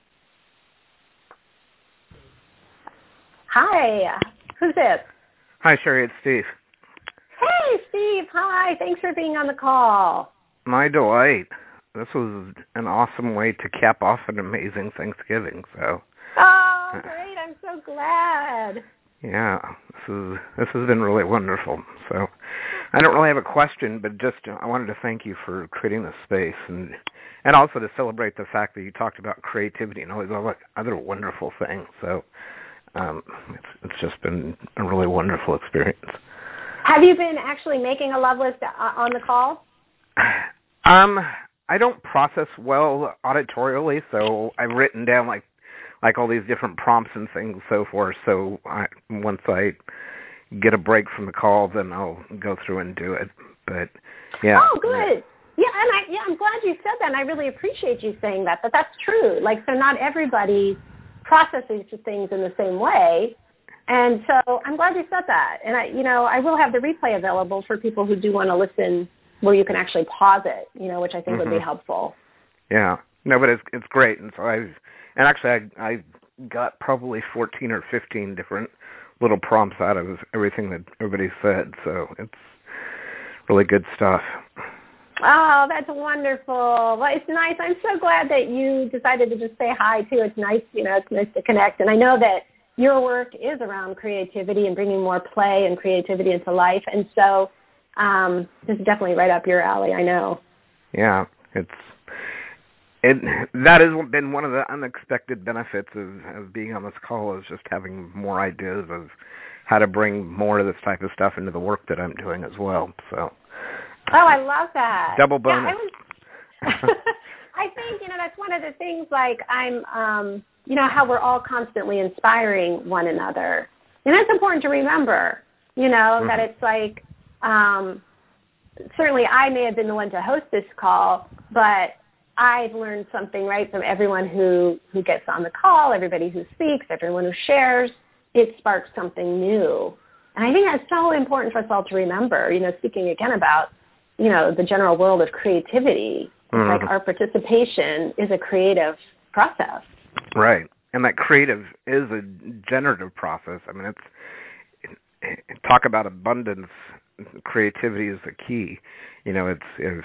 Hi, who's this? Hi, Sherry, it's Steve. Hey, Steve. Hi. Thanks for being on the call. My delight. this was an awesome way to cap off an amazing Thanksgiving. So. Oh, great! I'm so glad. Yeah, this has been really wonderful. So, I don't really have a question, but just I wanted to thank you for creating this space and also to celebrate the fact that you talked about creativity and all these other wonderful things. So, it's just been a really wonderful experience. Have you been actually making a love list on the call? I don't process well auditorially, so I've written down like all these different prompts and things, so forth. So once I get a break from the call, then I'll go through and do it. But yeah. Oh, good. Yeah, and I'm glad you said that. And I really appreciate you saying that. But that's true. Like, so not everybody processes things in the same way. And so I'm glad you said that. And I will have the replay available for people who do want to listen, where you can actually pause it, which I think would be helpful. Yeah. No, but it's great. And so I got probably 14 or 15 different little prompts out of everything that everybody said. So it's really good stuff. Oh, that's wonderful. Well, it's nice. I'm so glad that you decided to just say hi, too. It's nice, it's nice to connect. And I know that your work is around creativity and bringing more play and creativity into life. And so this is definitely right up your alley, I know. Yeah, that has been one of the unexpected benefits of being on this call, is just having more ideas of how to bring more of this type of stuff into the work that I'm doing as well. So. Oh, I love that. Double bonus. Yeah, I think, that's one of the things, like, I'm, how we're all constantly inspiring one another. And that's important to remember, that it's like, certainly I may have been the one to host this call, but I've learned something, right, from everyone who gets on the call, everybody who speaks, everyone who shares. It sparks something new. And I think that's so important for us all to remember, speaking again about, the general world of creativity. It's like our participation is a creative process. Right. And that creative is a generative process. I mean, talk about abundance. Creativity is the key. There's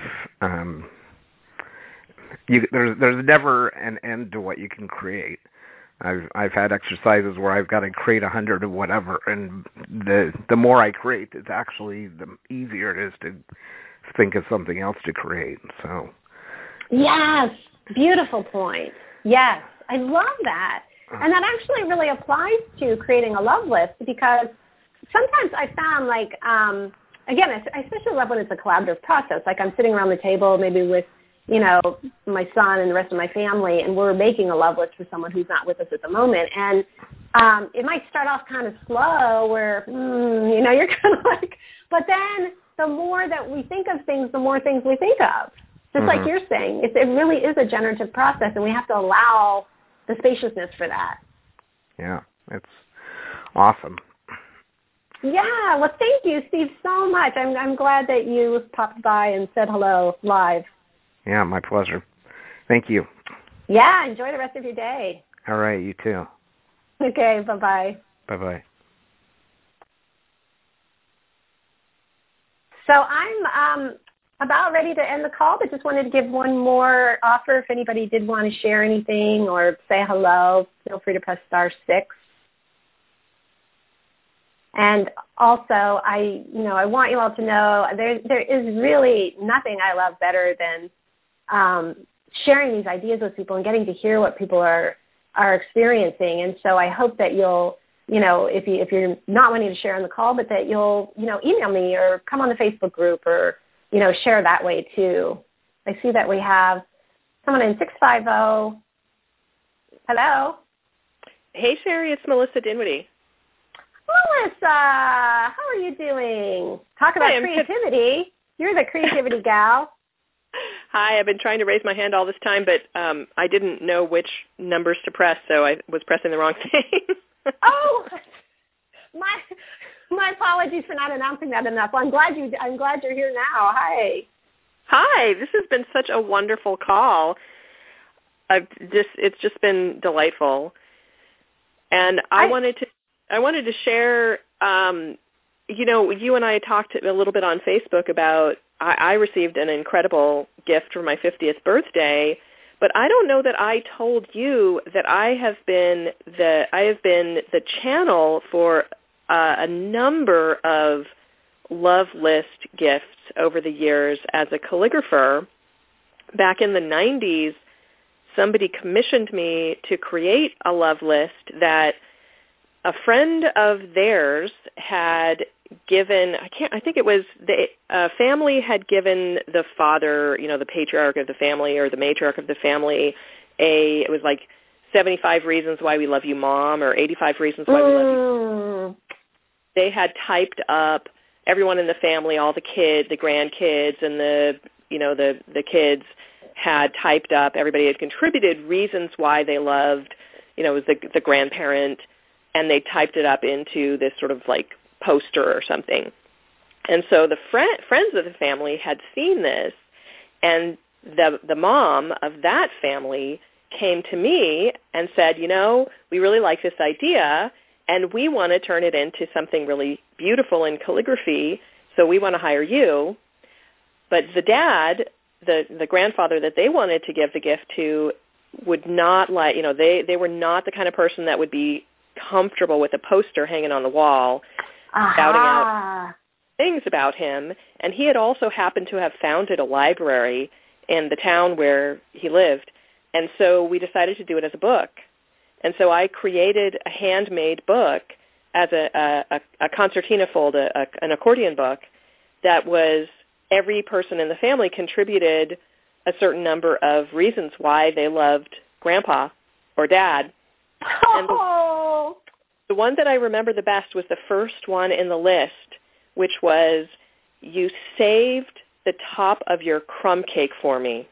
never an end to what you can create. I've had exercises where I've got to create 100 of whatever, and the more I create, it's actually the easier it is to think of something else to create. So. Yes, beautiful point. Yes, I love that. And that actually really applies to creating a love list, because sometimes I found, like, again, I especially love when it's a collaborative process. Like, I'm sitting around the table maybe with, my son and the rest of my family, and we're making a love list for someone who's not with us at the moment. And it might start off kind of slow where, you're kind of like, but then the more that we think of things, the more things we think of. Just like you're saying, it really is a generative process, and we have to allow the spaciousness for that. Yeah, it's awesome. Yeah, well, thank you, Steve, so much. I'm glad that you popped by and said hello live. Yeah, my pleasure. Thank you. Yeah, enjoy the rest of your day. All right, you too. Okay, bye-bye. Bye-bye. So I'm about ready to end the call, but just wanted to give one more offer. If anybody did want to share anything or say hello, feel free to press *6. And also, I want you all to know there is really nothing I love better than sharing these ideas with people and getting to hear what people are experiencing. And so I hope that you'll, if you're not wanting to share on the call, but that you'll, email me or come on the Facebook group or, share that way too. I see that we have someone in 650. Hello. Hey, Sherry, it's Melissa Dinwiddie. Melissa, how are you doing? Talk about creativity. You're the creativity gal. Hi, I've been trying to raise my hand all this time, but I didn't know which numbers to press, so I was pressing the wrong thing. Oh, my apologies for not announcing that enough. I'm glad you're here now. Hi. Hi. This has been such a wonderful call. It's just been delightful, and I wanted to share. You and I talked a little bit on Facebook about I received an incredible gift for my 50th birthday, but I don't know that I told you that I have been the channel for a number of love list gifts over the years as a calligrapher. Back in the 90s, somebody commissioned me to create a love list that a friend of theirs had given, I think it was the family had given the father, the patriarch of the family or the matriarch of the family, it was like 75 reasons why we love you, Mom, or 85 reasons why we love you. They had typed up everyone in the family, all the kids, the grandkids, and the kids had typed up, everybody had contributed reasons why they loved, it was the grandparent, and they typed it up into this sort of like poster or something. And so the friends of the family had seen this, and the mom of that family came to me and said, we really like this idea, and we want to turn it into something really beautiful in calligraphy, so we want to hire you. But the dad, the grandfather that they wanted to give the gift to, would not like, they were not the kind of person that would be comfortable with a poster hanging on the wall shouting out things about him. And he had also happened to have founded a library in the town where he lived. And so we decided to do it as a book. And so I created a handmade book as a concertina fold, an accordion book, that was every person in the family contributed a certain number of reasons why they loved Grandpa or Dad. And the one that I remember the best was the first one in the list, which was, you saved the top of your crumb cake for me.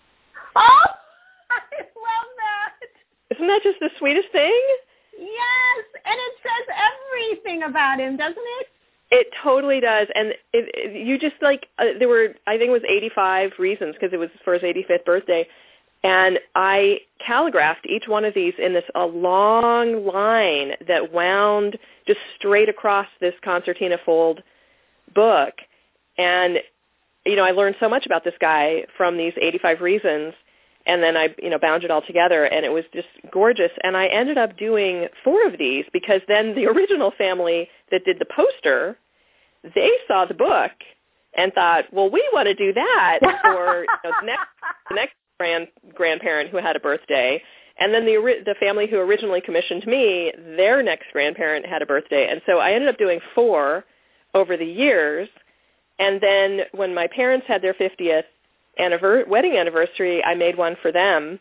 Oh, I love that. Isn't that just the sweetest thing? Yes, and it says everything about him, doesn't it? It totally does. And you just there were, I think it was 85 reasons because it was for his 85th birthday. And I calligraphed each one of these in a long line that wound just straight across this concertina fold book. And, I learned so much about this guy from these 85 reasons. And then I, bound it all together, and it was just gorgeous. And I ended up doing 4 of these because then the original family that did the poster, they saw the book and thought, well, we want to do that for the next grandparent who had a birthday. And then the family who originally commissioned me, their next grandparent had a birthday. And so I ended up doing 4 over the years. And then when my parents had their 50th wedding anniversary, I made one for them.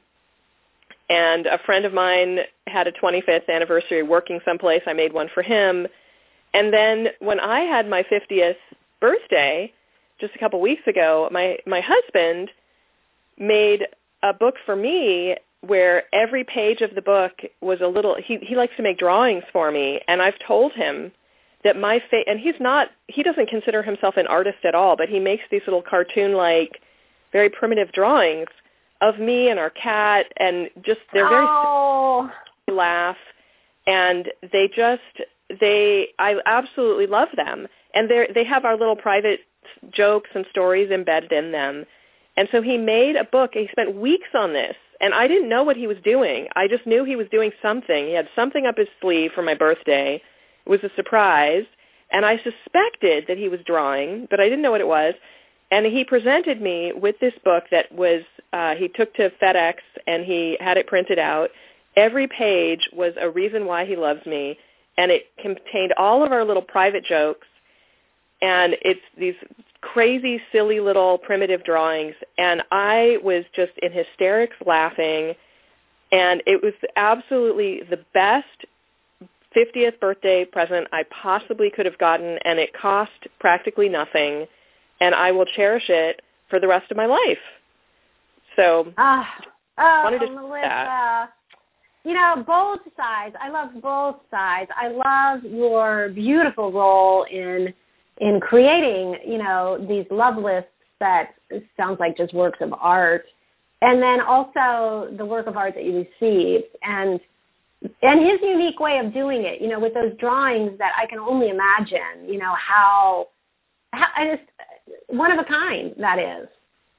And a friend of mine had a 25th anniversary working someplace. I made one for him. And then when I had my 50th birthday, just a couple weeks ago, my husband made a book for me where every page of the book was a little, he likes to make drawings for me, and I've told him that and he doesn't consider himself an artist at all, but he makes these little cartoon-like, very primitive drawings of me and our cat, and just, they're very laugh, and I absolutely love them. And they have our little private jokes and stories embedded in them. And so he made a book. He spent weeks on this, and I didn't know what he was doing. I just knew he was doing something. He had something up his sleeve for my birthday. It was a surprise, and I suspected that he was drawing, but I didn't know what it was. And he presented me with this book that was, he took to FedEx, and he had it printed out. Every page was a reason why he loves me, and it contained all of our little private jokes, and it's these crazy, silly little primitive drawings, and I was just in hysterics laughing, and it was absolutely the best 50th birthday present I possibly could have gotten, and it cost practically nothing, and I will cherish it for the rest of my life. So wanted to Melissa, that. Both sides. I love both sides. I love your beautiful role in creating, these love lists that sounds like just works of art, and then also the work of art that you received, and his unique way of doing it, with those drawings that I can only imagine, how one of a kind that is.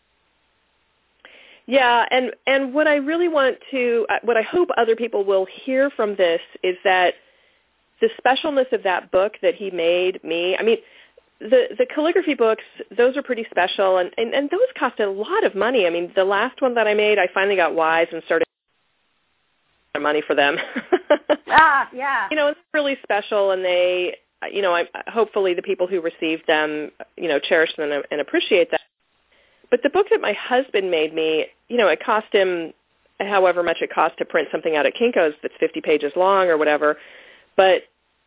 Yeah, and what I really what I hope other people will hear from this is that the specialness of that book that he made me, I mean, the calligraphy books, those are pretty special, and those cost a lot of money. I mean, the last one that I made, I finally got wise and started money for them. Yeah. It's really special, and they, hopefully the people who received them, cherish them and appreciate that. But the book that my husband made me, it cost him however much it cost to print something out at Kinko's that's 50 pages long or whatever. But,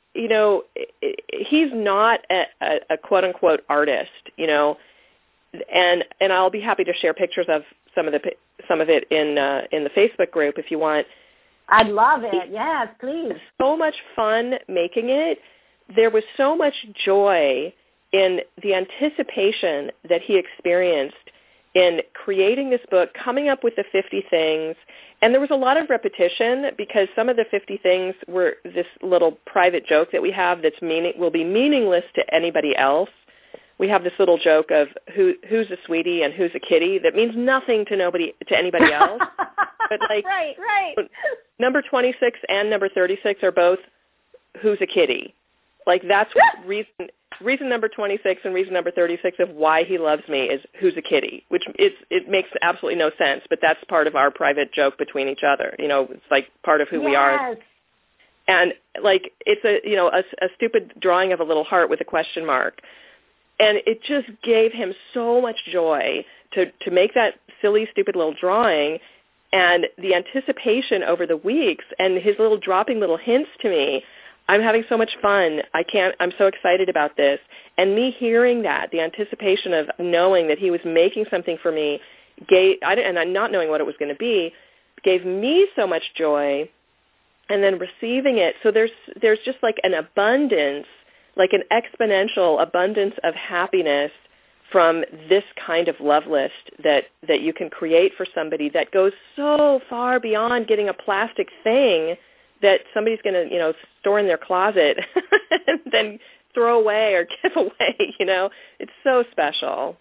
he's not a quote-unquote artist, and I'll be happy to share pictures of some of it in the Facebook group if you want. I'd love it. Yes, please. So much fun making it. There was so much joy in the anticipation that he experienced in creating this book, coming up with the 50 things. And there was a lot of repetition because some of the 50 things were this little private joke that we have that's will be meaningless to anybody else. We have this little joke of who's a sweetie and who's a kitty that means nothing to anybody else. But right. Number 26 and number 36 are both who's a kitty. That's reason number 26 and reason number 36 of why he loves me is who's a kitty, which it makes absolutely no sense, but that's part of our private joke between each other. It's part of who we are. And it's a stupid drawing of a little heart with a question mark. And it just gave him so much joy to make that silly, stupid little drawing, and the anticipation over the weeks and his dropping little hints to me. I'm having so much fun. I'm so excited about this. And me hearing that, the anticipation of knowing that he was making something for me, and I'm not knowing what it was going to be, gave me so much joy. And then receiving it, so there's just an abundance, an exponential abundance of happiness from this kind of love list that you can create for somebody that goes so far beyond getting a plastic thing that somebody's going to, store in their closet and then throw away or give away, It's so special.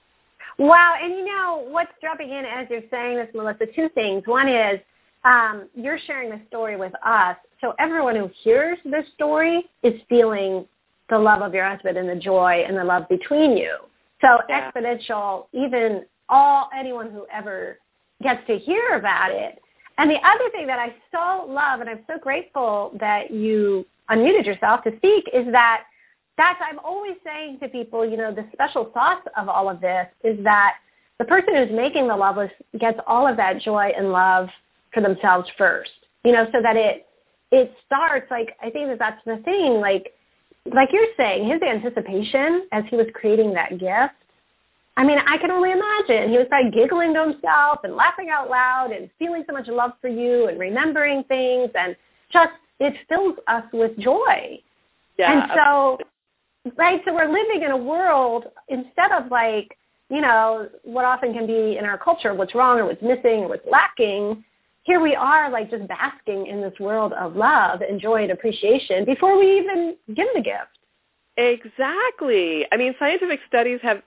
Wow. And what's dropping in as you're saying this, Melissa, two things. One is you're sharing the story with us. So everyone who hears this story is feeling the love of your husband and the joy and the love between you. So exponential, even anyone who ever gets to hear about it. And the other thing that I so love, and I'm so grateful that you unmuted yourself to speak, is that's I'm always saying to people, the special sauce of all of this is that the person who's making the love list gets all of that joy and love for themselves first, so that it starts, I think that's the thing, like you're saying, his anticipation as he was creating that gift. I mean, I can only imagine. He was probably giggling to himself and laughing out loud and feeling so much love for you and remembering things, and just it fills us with joy. Yeah. And so, so we're living in a world, instead of what often can be in our culture, what's wrong or what's missing or what's lacking, here we are just basking in this world of love and joy and appreciation before we even give the gift. Exactly. I mean, scientific studies have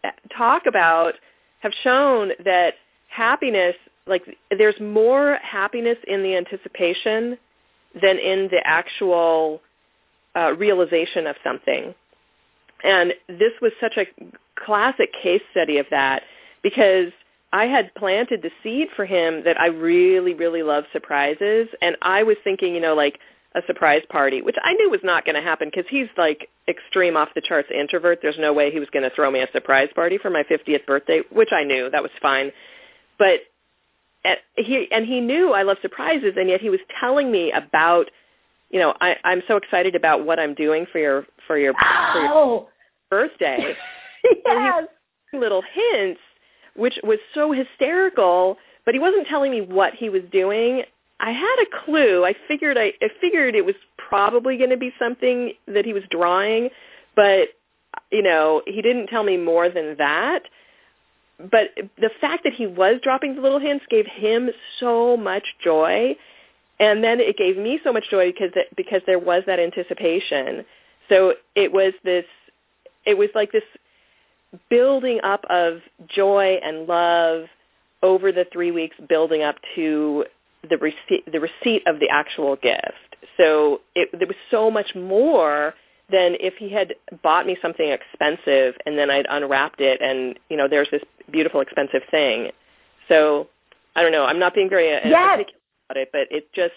shown that happiness, there's more happiness in the anticipation than in the actual realization of something. And this was such a classic case study of that, because I had planted the seed for him that I really, really love surprises. And I was thinking, a surprise party, which I knew was not going to happen because he's extreme off the charts introvert. There's no way he was going to throw me a surprise party for my 50th birthday, which I knew that was fine. But he knew I love surprises, and yet he was telling me about, I'm so excited about what I'm doing for your birthday. Yes. Little hints, which was so hysterical, but he wasn't telling me what he was doing. I had a clue. I figured it was probably going to be something that he was drawing, but he didn't tell me more than that. But the fact that he was dropping the little hints gave him so much joy, and then it gave me so much joy because there was that anticipation. So it was like this building up of joy and love over the 3 weeks, building up to the receipt of the actual gift. So there was so much more than if he had bought me something expensive and then I'd unwrapped it and, there's this beautiful expensive thing. So I don't know. I'm not being very articulate about it, but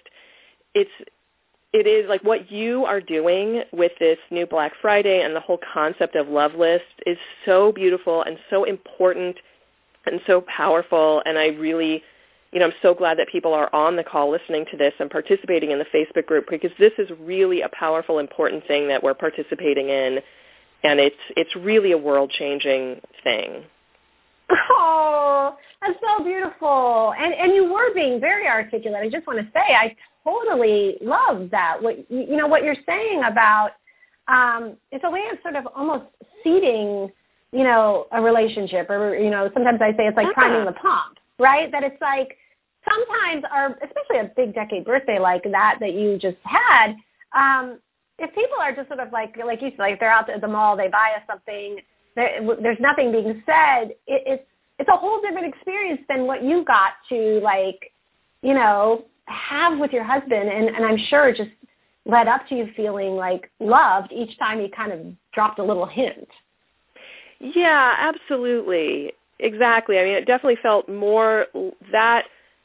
it is like what you are doing with this new Black Friday and the whole concept of Love List is so beautiful and so important and so powerful. And I really, I'm so glad that people are on the call listening to this and participating in the Facebook group, because this is really a powerful, important thing that we're participating in. And it's really a world-changing thing. Oh, that's so beautiful. And you were being very articulate. I just want to say I totally love that. What you're saying about it's a way of sort of almost seeding, a relationship, or, sometimes I say it's like priming the pump, right? That it's like sometimes especially a big decade birthday like that you just had, if people are just sort of like you said, like they're out at the mall, they buy us something, there's nothing being said, it's a whole different experience than what you got to have with your husband, and I'm sure it just led up to you feeling like loved each time he kind of dropped a little hint. Yeah, absolutely. Exactly. I mean, it definitely felt more that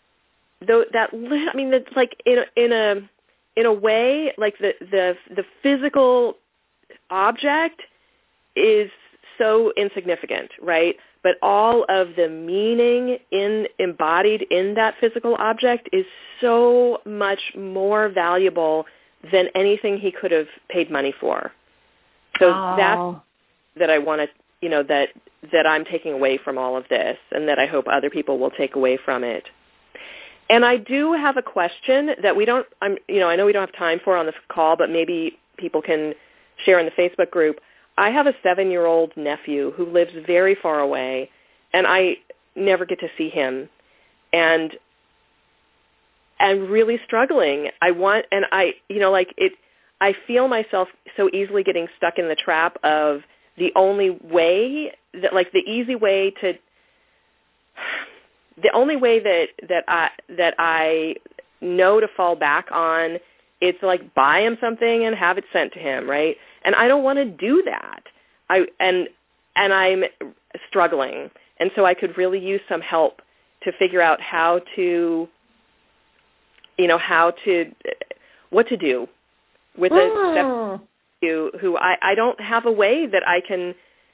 it's like in a way, like the physical object is so insignificant, right? But all of the meaning embodied in that physical object is so much more valuable than anything he could have paid money for. So that's that I want to, that I'm taking away from all of this, and that I hope other people will take away from it. And I do have a question that I know we don't have time for on the call, but maybe people can share in the Facebook group. I have a 7-year-old nephew who lives very far away, and I never get to see him. And I'm really struggling. I feel myself so easily getting stuck in the trap of the only way that I know to fall back on, it's like buy him something and have it sent to him, right? And I don't want to do that. And I'm struggling. And so I could really use some help to figure out what to do with a step who I don't have a way that I can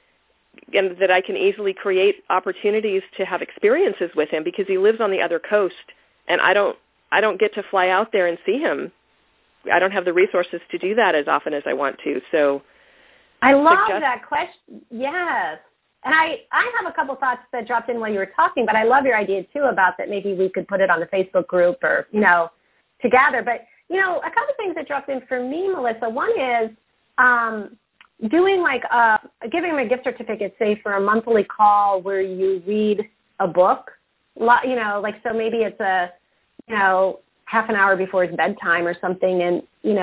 easily create opportunities to have experiences with him, because he lives on the other coast, and I don't get to fly out there and see him. I don't have the resources to do that as often as I want to. So I love that question. Yes. And I have a couple thoughts that dropped in while you were talking, but I love your idea too about that maybe we could put it on the Facebook group or, together. But, a couple things that dropped in for me, Melissa. One is doing giving them a gift certificate, say for a monthly call where you read a book, so maybe it's a, half an hour before his bedtime or something, and,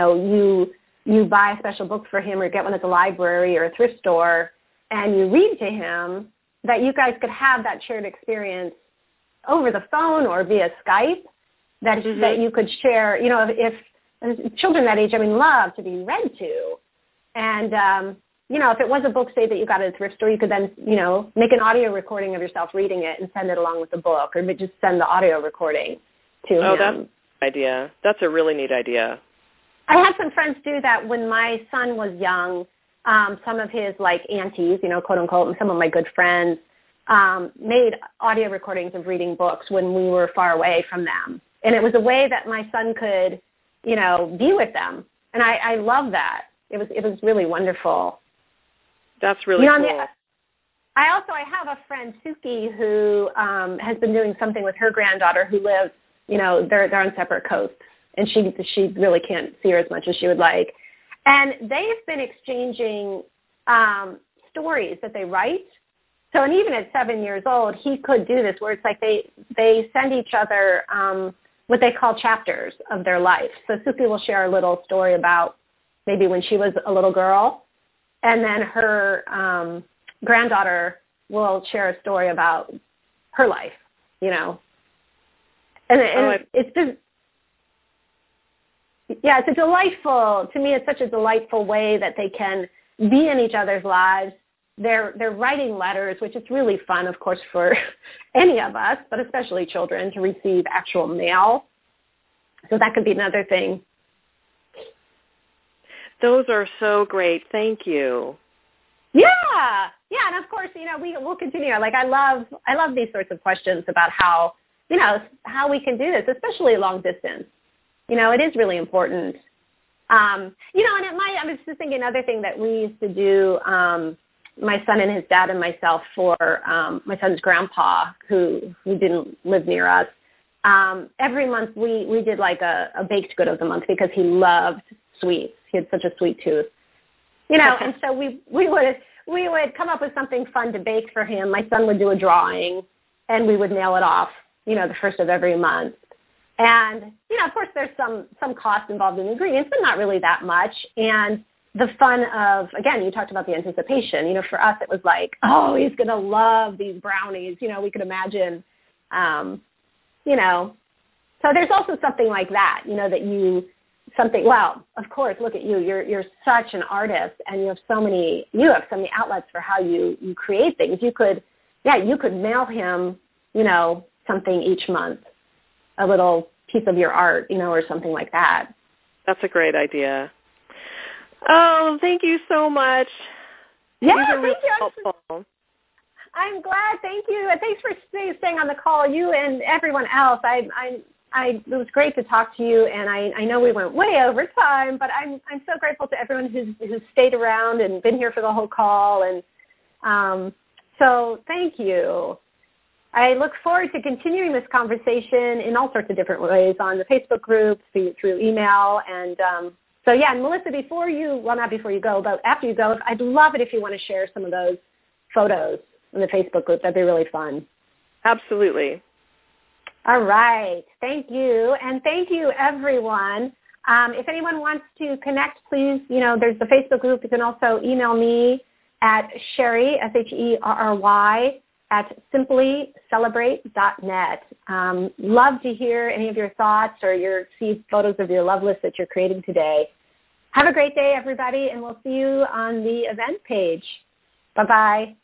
you buy a special book for him or get one at the library or a thrift store, and you read to him, that you guys could have that shared experience over the phone or via Skype, that you could share, if children that age, love to be read to. And, if it was a book, say, that you got at a thrift store, you could then, make an audio recording of yourself reading it and send it along with the book, or just send the audio recording to him. Oh, that's an idea. That's a really neat idea. I had some friends do that when my son was young. Some of his, aunties, quote unquote, and some of my good friends made audio recordings of reading books when we were far away from them. And it was a way that my son could, be with them. And I love that. It was really wonderful. That's really cool. I have a friend, Suki, who has been doing something with her granddaughter who lives, they're on separate coasts, and she really can't see her as much as she would like. And they've been exchanging stories that they write. So, and even at 7 years old, he could do this, where it's like they send each other what they call chapters of their life. So Suki will share a little story about maybe when she was a little girl, and then her granddaughter will share a story about her life, you know. And it's just, yeah, it's a delightful, to me, it's such a delightful way that they can be in each other's lives. They're writing letters, which is really fun, of course, for any of us, but especially children, to receive actual mail. So that could be another thing. Those are so great. Thank you. Yeah, and of course, you know, we'll continue. Like, I love these sorts of questions about how, you know, how we can do this, especially long distance. You know, it is really important. You know, and I was just thinking another thing that we used to do, my son and his dad and myself, for my son's grandpa who didn't live near us. Every month we did like a baked good of the month because he loved sweets. He had such a sweet tooth, you know, and so we would come up with something fun to bake for him. My son would do a drawing, and we would mail it off, you know, the first of every month. And, you know, of course there's some cost involved in the ingredients, but not really that much. And the fun of, again, you talked about the anticipation. You know, for us it was like, oh, he's going to love these brownies. You know, we could imagine, you know. So there's also something like that, you know, that well, of course, look at you. You're such an artist, and you have so many outlets for how you create things. You could mail him, you know, something each month, a little piece of your art, you know, or something like that. That's a great idea. Oh, thank you so much. Yeah, These are really thank you. helpful. I'm glad. Thank you. And thanks for staying on the call, you and everyone else. It was great to talk to you, and I know we went way over time, but I'm so grateful to everyone who's stayed around and been here for the whole call. And so thank you. I look forward to continuing this conversation in all sorts of different ways on the Facebook group, through email. And so, yeah, and Melissa, not before you go, but after you go, I'd love it if you want to share some of those photos in the Facebook group. That'd be really fun. Absolutely. All right. Thank you. And thank you, everyone. If anyone wants to connect, please, you know, there's the Facebook group. You can also email me at Sherry, SHERRY, at simplycelebrate.net. Love to hear any of your thoughts or see photos of your love list that you're creating today. Have a great day, everybody, and we'll see you on the event page. Bye-bye.